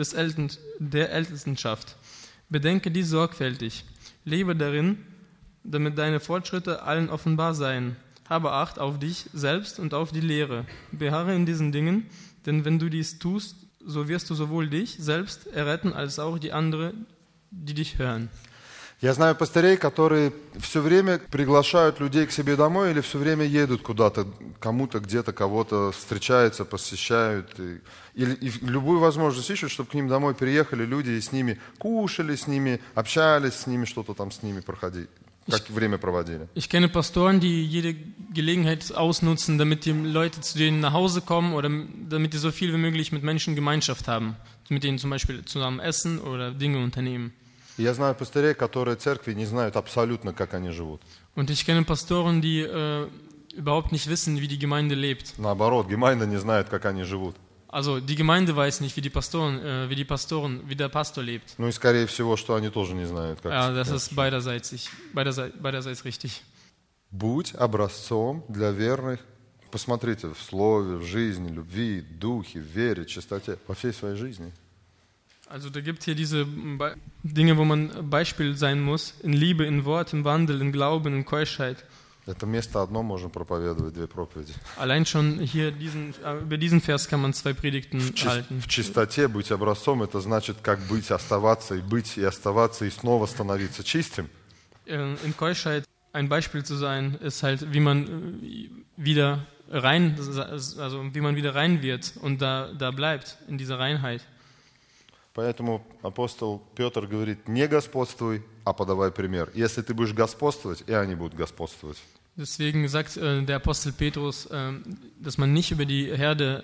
der Ältestenschaft. Bedenke dies sorgfältig. Lebe darin, damit deine Fortschritte allen offenbar seien. Habe Acht auf dich selbst und auf die Lehre. Beharre in diesen Dingen, denn wenn du dies tust, so wirst du sowohl dich selbst erretten, als auch die anderen, die dich hören. Я знаю пастырей, которые все время приглашают людей к себе домой или все время едут куда-то, кому-то, где-то, кого-то встречаются, посещают. И любую возможность ищут, чтобы к ним домой приехали люди и с ними кушали, с ними общались, с ними что-то там с ними проходили. Как время проводили. Ich kenne Pastoren, die jede Gelegenheit ausnutzen, damit die Leute zu denen nach Hause kommen oder damit die so viel wie möglich mit Menschen Gemeinschaft haben. Mit denen zum Beispiel zusammen essen oder Dinge unternehmen. Я знаю пастырей, которые церкви не знают абсолютно, как они живут. Und ich kenne Pastoren, die überhaupt nicht wissen, wie die Gemeinde lebt. Наоборот, Gemeinde не знает, как они живут. Also die Gemeinde weiß nicht, wie der Pastor lebt. Ну и скорее всего, что они тоже не знают, как. Ja, das ist beiderseits richtig. Будь образцом для верных. Посмотрите, в слове, в жизни, любви, духе, в вере, чистоте, во всей своей жизни. Also da gibt hier diese Dinge, wo man Beispiel sein muss, in Liebe, in Wort, im Wandel, in Glauben, in Keuschheit. Это место одно можем проповедовать, 2 проповеди. Allein schon hier über diesen Vers kann man 2 Predigten halten. В чистоте быть образцом, это значит, как быть, оставаться, и оставаться, и снова становиться чистым. In Keuschheit ein Beispiel zu sein, ist halt, wie man wieder rein wird und da bleibt, in dieser Reinheit. Поэтому апостол Петр говорит, не господствуй, а подавай пример. Если ты будешь господствовать, и они будут господствовать. Deswegen sagt der Apostel Petrus, dass man nicht über die Herde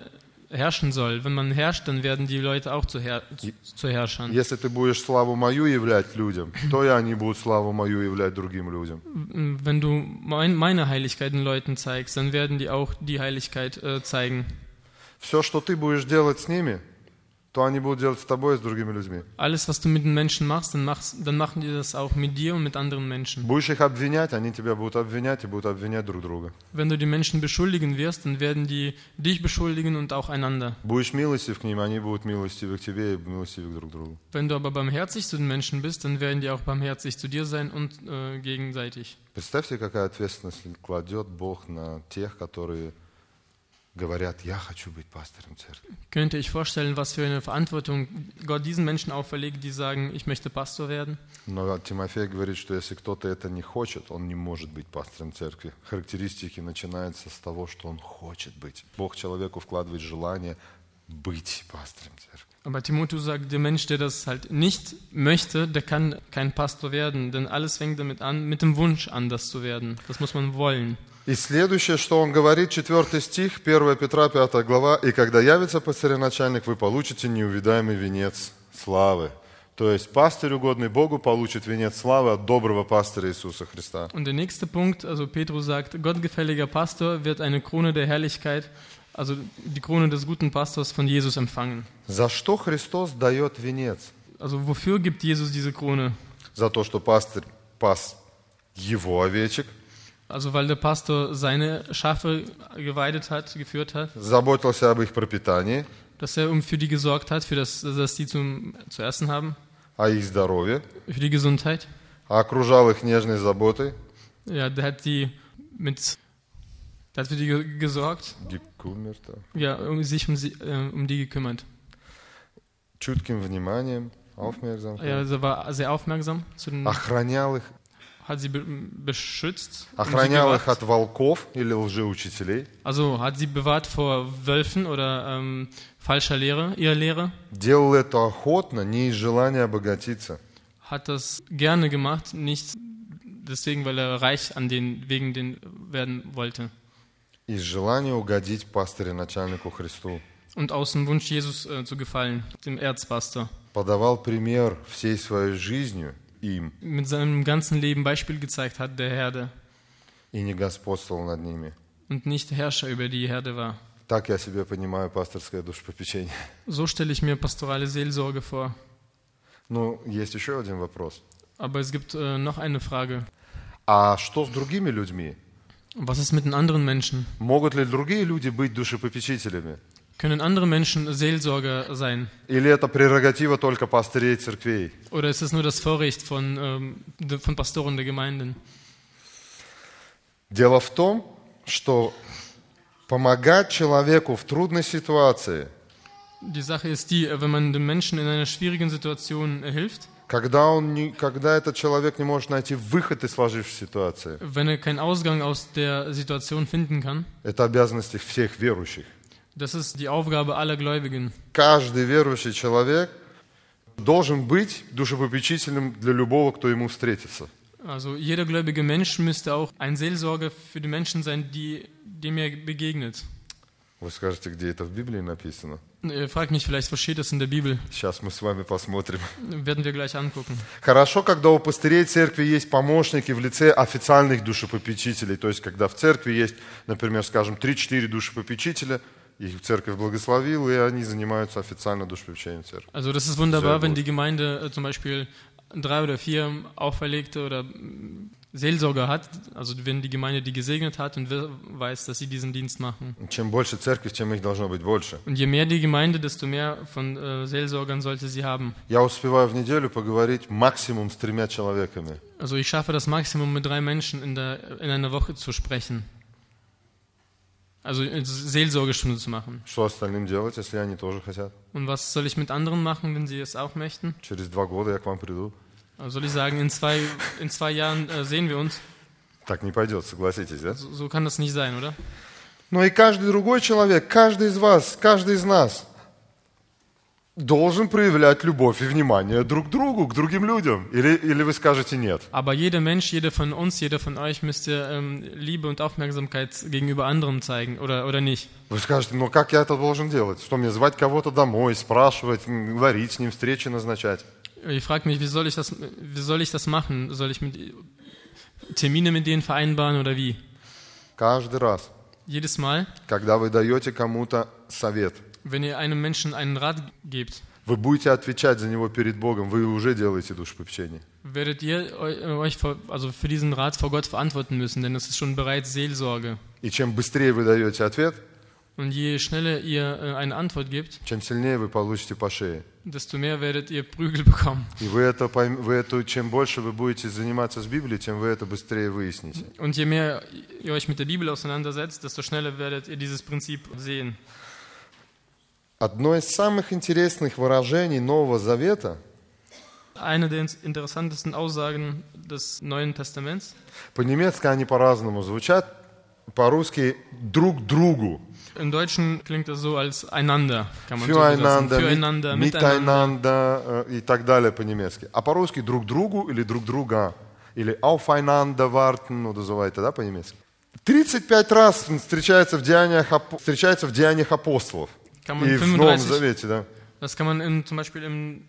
herrschen soll. Wenn man herrscht, dann werden die Leute auch zu Herrschern. Если ты будешь славу мою являть людям, то и они будут славу мою являть другим людям. Wenn du meine Heiligkeit den Leuten zeigst, dann werden die auch die Heiligkeit zeigen. Все, что ты будешь делать с ними, то они будут делать с тобой и с другими людьми. Alles, was du mit den Menschen machst, dann machen die das auch mit dir und mit anderen Menschen. Будешь их обвинять, они тебя будут обвинять и будут обвинять друг друга. Wenn du die Menschen beschuldigen wirst, dann werden die dich beschuldigen und auch einander. Будешь милостив к ним, они будут милостивы к тебе и милостивы друг к другу. Wenn du aber barmherzig zu den Menschen bist, dann werden die auch barmherzig zu dir sein und gegenseitig. Представьте, какая ответственность кладет Бог на тех, которые говорят, я хочу быть пастором церкви. Könnte ich vorstellen, was für eine Verantwortung Gott diesen Menschen auferlegt, die sagen, ich möchte Pastor werden? Но Тимофей говорит, что если кто-то это не хочет, он не может быть пастором церкви. Характеристики начинаются с того, что он хочет быть. Бог человеку вкладывает желание быть пастором церкви. Aber Timotheus sagt, der Mensch, der das halt nicht möchte, der kann kein Pastor werden, denn alles fängt damit an, mit dem Wunsch an, das zu werden. Das muss man wollen. И следующее, что он говорит, 4 стих, 1 Петра, 5 глава, «И когда явится пастырь-начальник, вы получите неувидаемый венец славы». То есть пастырь, угодный Богу, получит венец славы от доброго пастыря Иисуса Христа. Und der nächste Punkt, also Petrus sagt, gottgefälliger Pastor wird eine Krone der Herrlichkeit, also die Krone des guten Pastors von Jesus empfangen. За что Христос дает венец? Also wofür gibt Jesus diese Krone? За то, что пастырь пас его овечек, Also weil der Pastor seine Schafe geweidet hat, geführt hat, заботился об их пропитании, dass er für die gesorgt hat, für das, dass die zu essen haben, о их здоровье, für die Gesundheit. окружал их нежной заботой, Ja, der hat für die gesorgt, ja, sich um die gekümmert. чутким вниманием, Ja, er war sehr aufmerksam zu den, охранял их, hat sie beschützt, охранял их от волков или лжеучителей, also hat sie bewahrt vor Wölfen oder falscher Lehre, ihrer Lehre. делал это охотно, не из желания обогатиться. Hat das gerne gemacht, nicht deswegen, weil er reich wegen den werden wollte. Из желания угодить пастырю-начальнику Христу. Und aus dem Wunsch, Jesus zu gefallen, dem Erzpastor. Подавал пример всей своей жизнью им Mit seinem ganzen Leben Beispiel gezeigt hat, der Herde. и не господствовал над ними. Und nicht Herrscher über die Herde war. Так я себе понимаю пасторское душепопечение. So stelle ich mir pastorale Seelsorge vor. Ну, есть еще один вопрос. Aber es gibt noch eine Frage. А что с другими людьми? Was ist mit den anderen Menschen? Могут ли другие люди быть душепопечителями? Können andere Menschen Seelsorger sein? Или это прерогатива только пастырей церквей? Oder ist es nur das Vorrecht von Pastoren der Gemeinden? Дело в том, что помогать человеку в трудной ситуации, Die Sache ist die, wenn man dem Menschen in einer schwierigen Situation hilft, когда этот человек не может найти выход из сложившейся ситуации, wenn er keinen Ausgang aus der Situation finden kann, это обязанность всех верующих. das ist die Aufgabe aller Gläubigen. Каждый верующий человек должен быть душепопечителем для любого, кто ему встретится. Also jeder gläubige Mensch müsste auch ein Seelsorger für die Menschen sein, dem er begegnet. Вы скажете, где это в Библии написано? Ihr fragt mich vielleicht, wo steht das in der Bibel? Сейчас мы с вами посмотрим. Werden wir gleich angucken. Хорошо, когда у пастырей церкви есть помощники в лице официальных душепопечителей. То есть, когда в церкви есть, например, скажем, 3-4 душепопечителя, их церковь благословила, и они занимаются официально душепопечением церкви. Also das ist wunderbar, wenn die Gemeinde zum Beispiel 3 oder 4 auferlegte oder Seelsorger hat, also wenn die Gemeinde die gesegnet hat und weiß, dass sie diesen Dienst machen. Чем больше церкви, тем их должно быть больше. Und je mehr die Gemeinde, desto mehr von Seelsorgern sollte sie haben. Я успеваю в неделю поговорить максимум с 3 человеками. Also ich schaffe das Maximum mit 3 Menschen in einer Woche zu sprechen. Also Seelsorgestunde zu machen. Что остальным делать, если они тоже хотят? Und was soll ich mit anderen machen, wenn sie es auch möchten? Через 2 года я к вам приду. Also soll ich sagen, in zwei Jahren sehen wir uns? Так не пойдет, согласитесь, да? So kann das nicht sein, oder? Но и каждый другой человек, каждый из вас, каждый из нас должен проявлять любовь и внимание друг к другу, к другим людям. Или вы скажете нет? Aber jeder Mensch, jeder von uns, jeder von euch müsste Liebe und Aufmerksamkeit gegenüber anderem zeigen, oder nicht? Вы скажете, ну как я это должен делать? Что мне, звать кого-то домой, спрашивать, говорить с ним, встречи назначать? Ich frage mich, wie soll ich das machen? Soll ich Termine mit denen vereinbaren oder wie? Каждый раз, Jedes Mal, когда вы даете кому-то совет, wenn ihr einem Menschen einen Rat gebt, вы будете отвечать за него перед Богом, вы уже делаете душепопечение. werdet ihr euch für diesen Rat vor Gott verantworten müssen, denn es ist schon bereits Seelsorge. И чем быстрее вы даете ответ, Und je schneller ihr eine Antwort gebt, чем сильнее вы получите по шее. desto mehr werdet ihr Prügel bekommen. И чем больше вы будете заниматься с Библией, тем вы это быстрее выясните. Und je mehr ihr euch mit der Bibel auseinandersetzt, desto schneller werdet ihr dieses Prinzip sehen. Одно из самых интересных выражений Нового Завета, Eine der interessantesten Aussagen des Neuen Testaments. по-немецки они по-разному звучат, по-русски «друг другу». Im Deutschen klingt das so als einander, kann man so übersetzen. Füreinander, miteinander и так далее по-немецки. А по-русски «друг другу» или «друг друга», или «aufeinander warten», ну, называется, да, по-немецки. 35 раз встречается в Деяниях апостолов. И в Новом Завете, да. Das kann man zum Beispiel im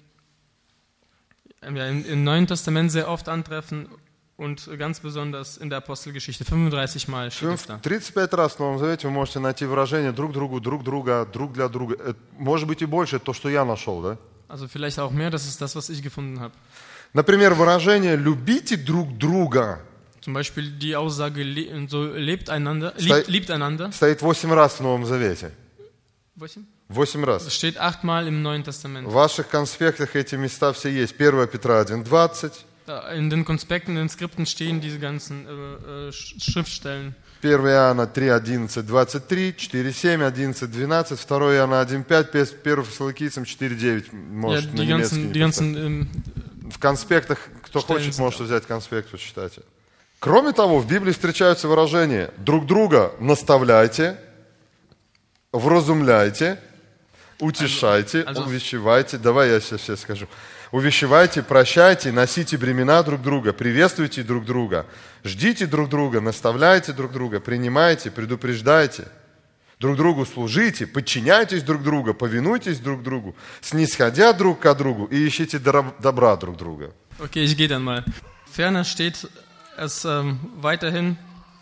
Neuen Testament sehr oft antreffen und ganz besonders in der Apostelgeschichte. 35 Mal steht es da. 35 раз в Новом Завете вы можете найти выражение друг другу, друг друга, друг для друга. Может быть и больше, то, что я нашел, да? Also vielleicht auch mehr, das ist das, was ich gefunden habe. Например, выражение «любите друг друга» Zum Beispiel die Aussage, liebt einander, стоит 8 раз в Новом Завете. 8 раз. Das steht 8 Mal im Neuen Testament. В ваших конспектах эти места все есть. 1 Петра 1:20. In den Konspekten, in den Skripten stehen diese ganzen Schriftstellen. 1 Иоанна 3:11, 23, 4:7, 11:12, 2 Иоанна 1:5, 1 Фессалоникийцам 4:9. Может, на немецкий. В конспектах, кто хочет, может взять конспект, почитайте. Кроме того, в Библии встречаются выражения «друг друга наставляйте», «вразумляйте», «утешайте», «увещевайте». Давай я сейчас все скажу. «Увещевайте, прощайте, носите бремена друг друга, приветствуйте друг друга, ждите друг друга, наставляйте друг друга, принимайте, предупреждайте, друг другу служите, подчиняйтесь друг другу, повинуйтесь друг другу, снисходя друг к другу и ищите добра друг друга». Okay, ich gehe dann mal. Ferner steht es weiterhin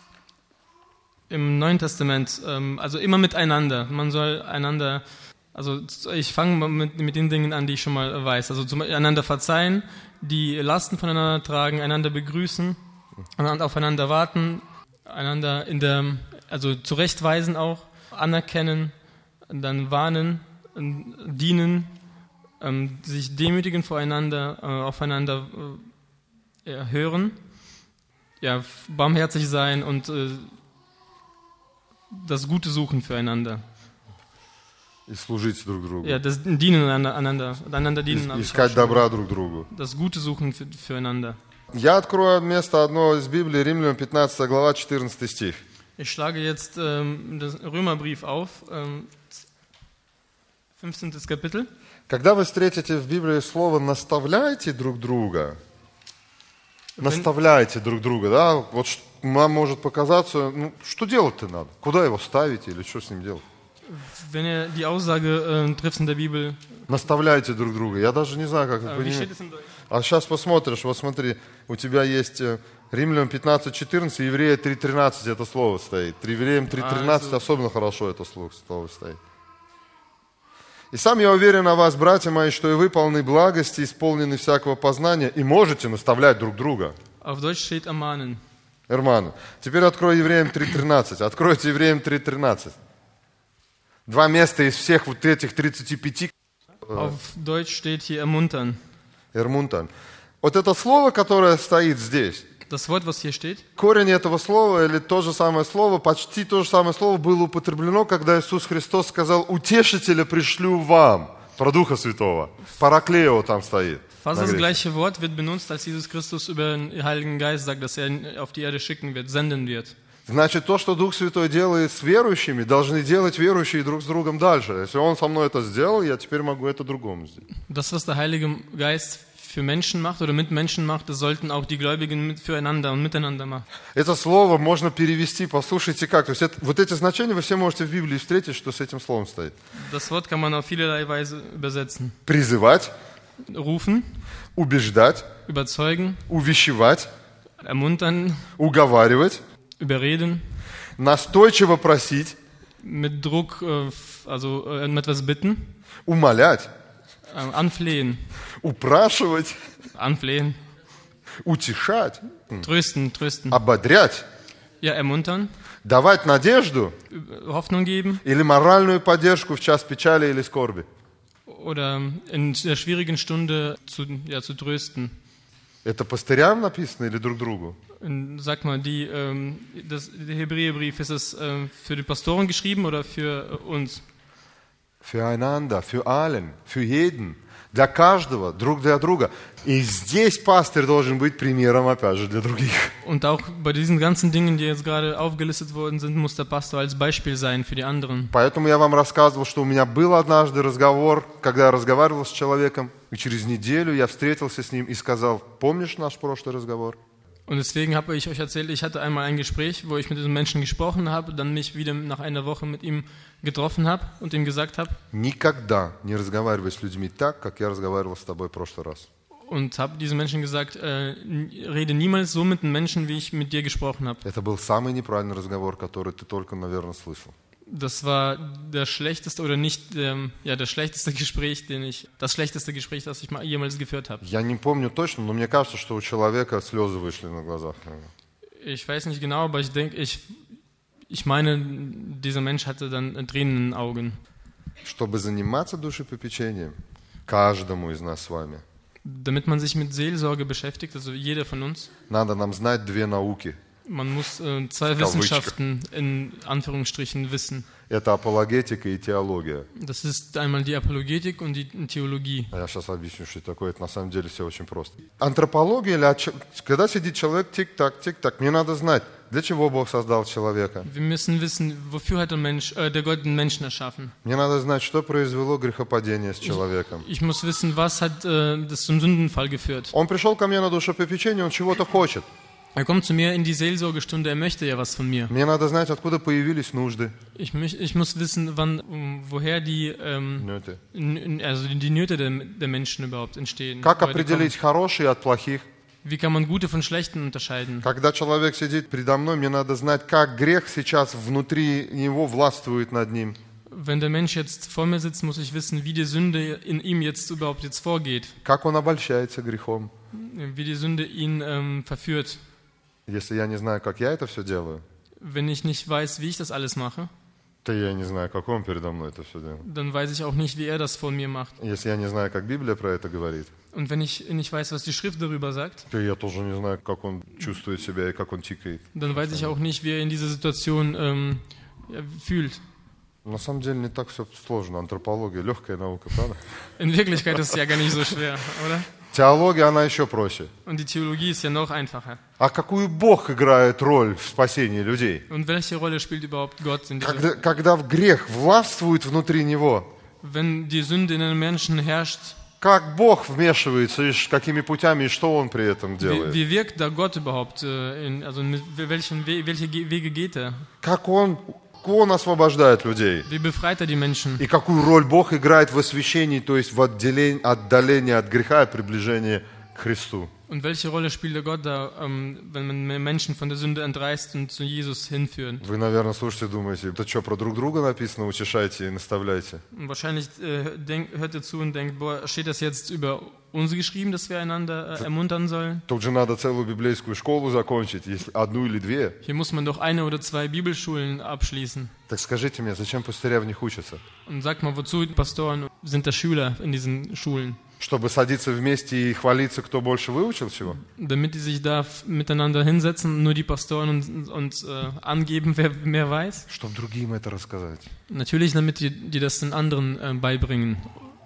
im Neuen Testament, also immer miteinander. Man soll einander, also ich fange mal mit den Dingen an, die ich schon mal weiß. Also einander verzeihen, die Lasten voneinander tragen, einander begrüßen, aufeinander warten, einander also zurechtweisen auch, anerkennen, dann warnen, dienen, sich demütigen voreinander, aufeinander hören, ja, barmherzig sein und das Gute suchen füreinander. И служить друг другу. Ja, das Dienen einander dienen. Искать добра друг другу. Das Gute suchen füreinander. Я открою место одно из Библии, Римлянам 15 глава, 14 стих. Ich schlage jetzt den Römerbrief auf, 15. Kapitel. Когда вы встретите в Библии слово «наставляйте друг друга», наставляйте друг друга, да, вот нам может показаться, ну, что делать-то надо? Куда его ставить или что с ним делать? Wenn ihr die Aussage trifft in der Bibel. Наставляйте друг друга. Я даже не знаю, как это понимать. А сейчас посмотришь, вот смотри, у тебя есть Римлянам 15:14, Еврея 3:13 это слово стоит. Евреям 3:13 особенно хорошо это слово стоит. И сам я уверен о вас, братья мои, что и вы полны благости, исполнены всякого познания, и можете наставлять друг друга. Auf Deutsch steht ermahnen. Эрманы. Теперь открой Евреям 3:13. Откройте Евреям 3:13. Два места из всех вот этих 35. Auf Deutsch steht hier ermuntern. Эрмунтан. Вот это слово, которое стоит здесь. Das Wort, was hier steht. Корень этого слова, или то же самое слово, почти то же самое слово было употреблено, когда Иисус Христос сказал: «Утешителя пришлю вам», про Духа Святого. Параклео там стоит. Fast das gleiche Wort wird benutzt, als Jesus Christus über den Heiligen Geist sagt, dass er ihn auf die Erde schicken wird, senden wird. Значит, то, что Дух Святой делает с верующими, должны делать верующие друг с другом дальше. Если Он со мной это сделал, я теперь могу это другому сделать. Das, was der Heilige Geist für Menschen macht oder mit Menschen macht, das sollten auch die Gläubigen füreinander und miteinander machen. Это слово можно перевести, послушайте как. То есть вот эти значения вы все можете в Библии встретить, что с этим словом стоит. Das Wort kann man auf vielerlei Weise übersetzen. Призывать, Rufen, убеждать, überzeugen, увещевать, ermuntern, уговаривать, überreden, настойчиво просить, mit Druck, also um etwas bitten, умолять, anflehen, упрашивать, anflehen, утешать, trösten, ободрять, ja, ermuntern, давать надежду Hoffnung geben или моральную поддержку в час печали или скорби. oder in der schwierigen Stunde zu trösten. Это пастырям написано или друг другу? Sag mal, der Hebräerbrief, ist es für die Pastoren geschrieben oder für uns? Füreinander, für allen, für jeden, для каждого, друг для друга. И здесь пастырь должен быть примером, опять же, для других. Und auch bei diesen ganzen Dingen, die jetzt gerade aufgelistet worden sind, muss der Pastor als Beispiel sein für die anderen. Поэтому я вам рассказывал, что у меня был однажды разговор, когда я разговаривал с человеком, и через неделю я встретился с ним и сказал: помнишь наш прошлый разговор? Und deswegen habe ich euch erzählt, ich hatte einmal ein Gespräch, wo ich mit diesem Menschen gesprochen habe, dann mich wieder nach einer Woche mit ihm getroffen habe und ihm gesagt habe. Никогда не разговаривай с людьми так, как я разговаривал с тобой в прошлый раз. Und habe diesem Menschen gesagt, rede niemals so mit den Menschen, wie ich mit dir gesprochen habe. Это был самый неправильный разговор, который ты только, наверное, слышал. Das war das schlechteste oder nicht, das schlechteste Gespräch, das ich mal jemals geführt habe. Я не помню точно, но мне кажется, что у человека слезы вышли на глазах. Ich weiß nicht genau, aber ich meine, dieser Mensch hatte dann Tränen in den Augen. Чтобы заниматься душепопечением, каждому из нас с вами, damit man sich mit Seelsorge beschäftigt, also jeder von uns, надо нам знать две науки. Man muss zwei Wissenschaften in Anführungsstrichen wissen. Это апологетика и теология. Das ist einmal die Apologetik und die Theologie. Я сейчас объясню, что это такое. Это на самом деле все очень просто. Антропология, когда сидит человек, тик-так, мне надо знать, для чего Бог создал человека. Wir müssen wissen, wofür hat der Gott den Menschen erschaffen. Мне надо знать, что произвело грехопадение с человеком. Ich muss wissen, was hat das zum Sündenfall geführt. Он пришел ко мне на душепопечение, он чего-то хочет. Er kommt zu mir in die Seelsorgestunde, er möchte ja was von mir. Мне надо знать, откуда появились нужды. Ich muss wissen, woher die Nöte der Menschen überhaupt entstehen. Как определить хорошие от плохих? Wie kann man gute von schlechten unterscheiden? Когда человек сидит передо мной, мне надо знать, как грех сейчас внутри него властвует над ним. Wenn der Mensch jetzt vor mir sitzt, muss ich wissen, wie die Sünde in ihm überhaupt vorgeht. Как он обольщается грехом. Wie die Sünde ihn verführt. Если я не знаю, как я это все делаю, wenn ich nicht weiß, wie ich das alles mache, то я не знаю, как он передо мной это все делает. Dann weiß ich auch nicht, wie er das von mir macht. Если я не знаю, как Библия про это говорит, und wenn ich nicht weiß, was die Schrift darüber sagt, то я тоже не знаю, как он чувствует себя и как он тикает. Dann weiß ich auch nicht, wie er in dieser Situation fühlt. На самом деле не так все сложно. Антропология легкая наука, правда? In Wirklichkeit ist es ja gar nicht so schwer, oder? Теология, она еще проще. Und die Theologie ist ja noch einfacher. А какую Бог играет роль в спасении людей? Und welche Rolle spielt überhaupt Gott in dieser? Когда грех властвует внутри него. Wenn die Sünde in einem Menschen herrscht. Как Бог вмешивается и какими путями и что Он при этом делает? Wie wirkt da Gott überhaupt? Also mit welche Wege geht er? Как Он освобождает людей. Wie befreit er die Menschen? И какую роль Бог играет в освящении, то есть в отдалении от греха и приближении к Христу. Und welche Rolle spielt der Gott da, wenn man Menschen von der Sünde entreißt und zu Jesus hinführen? Вы, наверное, слушаете, думаете, это что, про друг друга написано, утешайте и наставляйте? Und wahrscheinlich hört ihr zu und denkt, steht das jetzt über uns geschrieben, dass wir einander ermuntern sollen? Тут же надо целую библейскую школу закончить, если одну или две. Hier muss man doch eine oder zwei Bibelschulen abschließen. Так скажите мне, зачем пастыря в них учатся? Und sagt mal, wozu Pastoren sind da Schüler in diesen Schulen? Чтобы садиться вместе и хвалиться, кто больше выучил чего? Damit die sich da miteinander hinsetzen, nur die Pastoren und angeben, wer mehr weiß? Чтобы другим это рассказать. Natürlich, damit die das den anderen beibringen.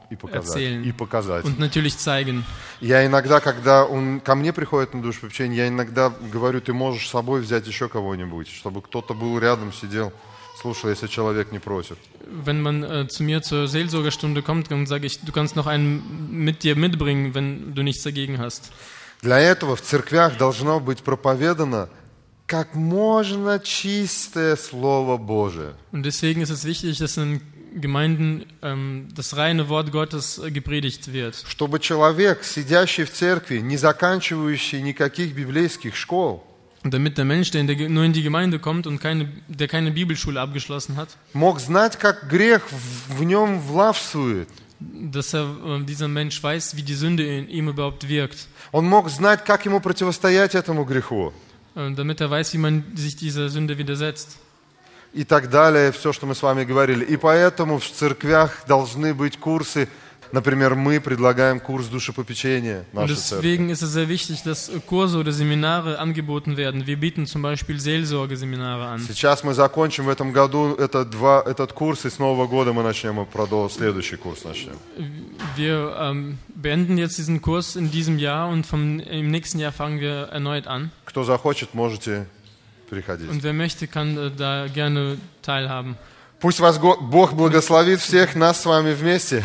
erzählen и показать. und natürlich zeigen. Я иногда, когда он ко мне приходит на душепопечение, я иногда говорю, ты можешь с собой взять еще кого-нибудь, чтобы кто-то был рядом, сидел, слушал, если человек не просит. Wenn man zu mir zur Seelsorgerstunde kommt, dann sage ich, du kannst noch einen mit dir mitbringen, wenn du nichts dagegen hast. Для этого в церквях должно быть проповедано как можно чистое Слово Божие. Und deswegen ist es wichtig, dass in Gemeinden das reine Wort Gottes gepredigt wird. Чтобы человек, сидящий в церкви, не заканчивающий никаких библейских школ, Und damit der Mensch, der nur in die Gemeinde kommt und der keine Bibelschule abgeschlossen hat, мог знать, как грех в нем властвует. dass dieser Mensch weiß, wie die Sünde in ihm überhaupt wirkt. Он мог знать, как ему противостоять этому греху. Damit er weiß, wie man sich dieser Sünde widersetzt. И так далее, все, что мы с вами говорили. И поэтому в церквях должны быть курсы. Например, мы предлагаем курс душепопечения Und нашей церкви. deswegen ist es sehr wichtig, dass Kurse oder Seminare angeboten werden. Wir bieten zum Beispiel Seelsorgeseminare an. Сейчас мы закончим в этом году этот курс, и с Нового года мы начнем следующий курс начнем. Wir beenden jetzt diesen Kurs in diesem Jahr und im nächsten Jahr fangen wir erneut an. Кто захочет, можете приходить. Und wer möchte, kann da gerne teilhaben. Пусть вас Бог благословит всех нас с вами вместе.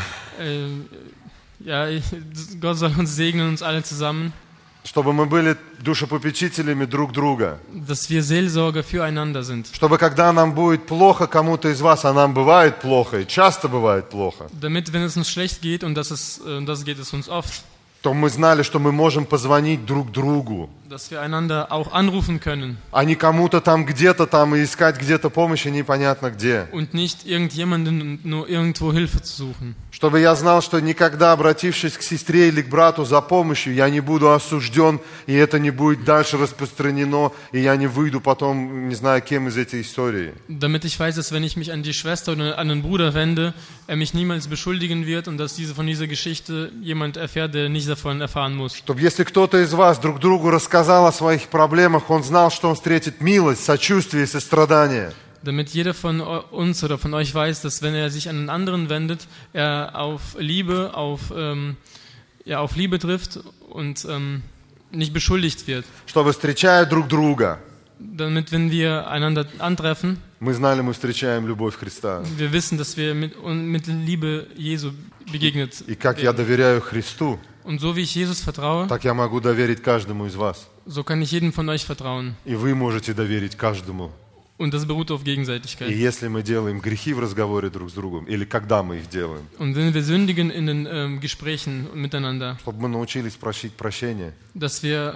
Ja, Gott soll uns segnen, uns alle zusammen. Чтобы мы были душепопечителями друг друга. Dass wir Seelsorger füreinander sind. Чтобы когда нам будет плохо кому-то из вас, а нам бывает плохо, и часто бывает плохо, Damit, wenn es uns schlecht geht, und das geht es uns oft, то мы знали, что мы можем позвонить друг другу, dass wir einander auch anrufen können. а не кому-то там где-то там и искать где-то помощи непонятно где. Und nicht irgendjemanden nur irgendwo Hilfe zu suchen. Чтобы я знал, что никогда, обратившись к сестре или к брату за помощью, я не буду осужден, и это не будет дальше распространено, и я не выйду потом, не знаю, кем из этой истории. Damit ich weiß, dass wenn ich mich an die Schwester oder an den Bruder wende, er mich niemals beschuldigen wird und dass von dieser Geschichte jemand erfährt, der nicht davon erfahren muss. Чтобы если кто-то из вас друг другу рассказал о своих проблемах, он знал, что он встретит милость, сочувствие и сострадание. Damit jeder von uns oder von euch weiß, dass wenn er sich an einen anderen wendet, er auf Liebe, auf Liebe trifft und nicht beschuldigt wird. Чтобы, встречая друг друга, Damit, wenn wir einander antreffen, мы знали, мы встречаем любовь Христа. wir wissen, dass wir mit Liebe Jesu begegnet И как я werden. доверяю Христу, Und so wie ich Jesus vertraue, так я могу доверить каждому из вас. so kann ich jedem von euch vertrauen. И вы можете доверить каждому. Und das beruht auf И Gegenseitigkeit. если мы делаем грехи в разговоре друг с другом, или когда мы их делаем, Und wenn wir sündigen in den Gesprächen miteinander, чтобы мы научились просить прощения dass wir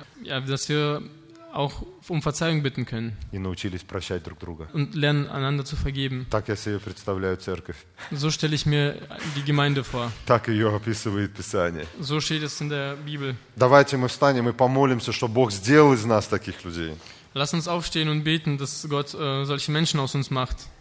auch um Verzeihung bitten können и научились прощать друг друга. und lernen, einander zu vergeben. Так я себе представляю церковь. So stelle ich mir die Gemeinde vor. Так ее описывает Писание. So steht es in der Bibel. Давайте мы встанем и помолимся, чтобы Бог сделал из нас таких людей. Lass uns aufstehen und beten, dass Gott solche Menschen aus uns macht.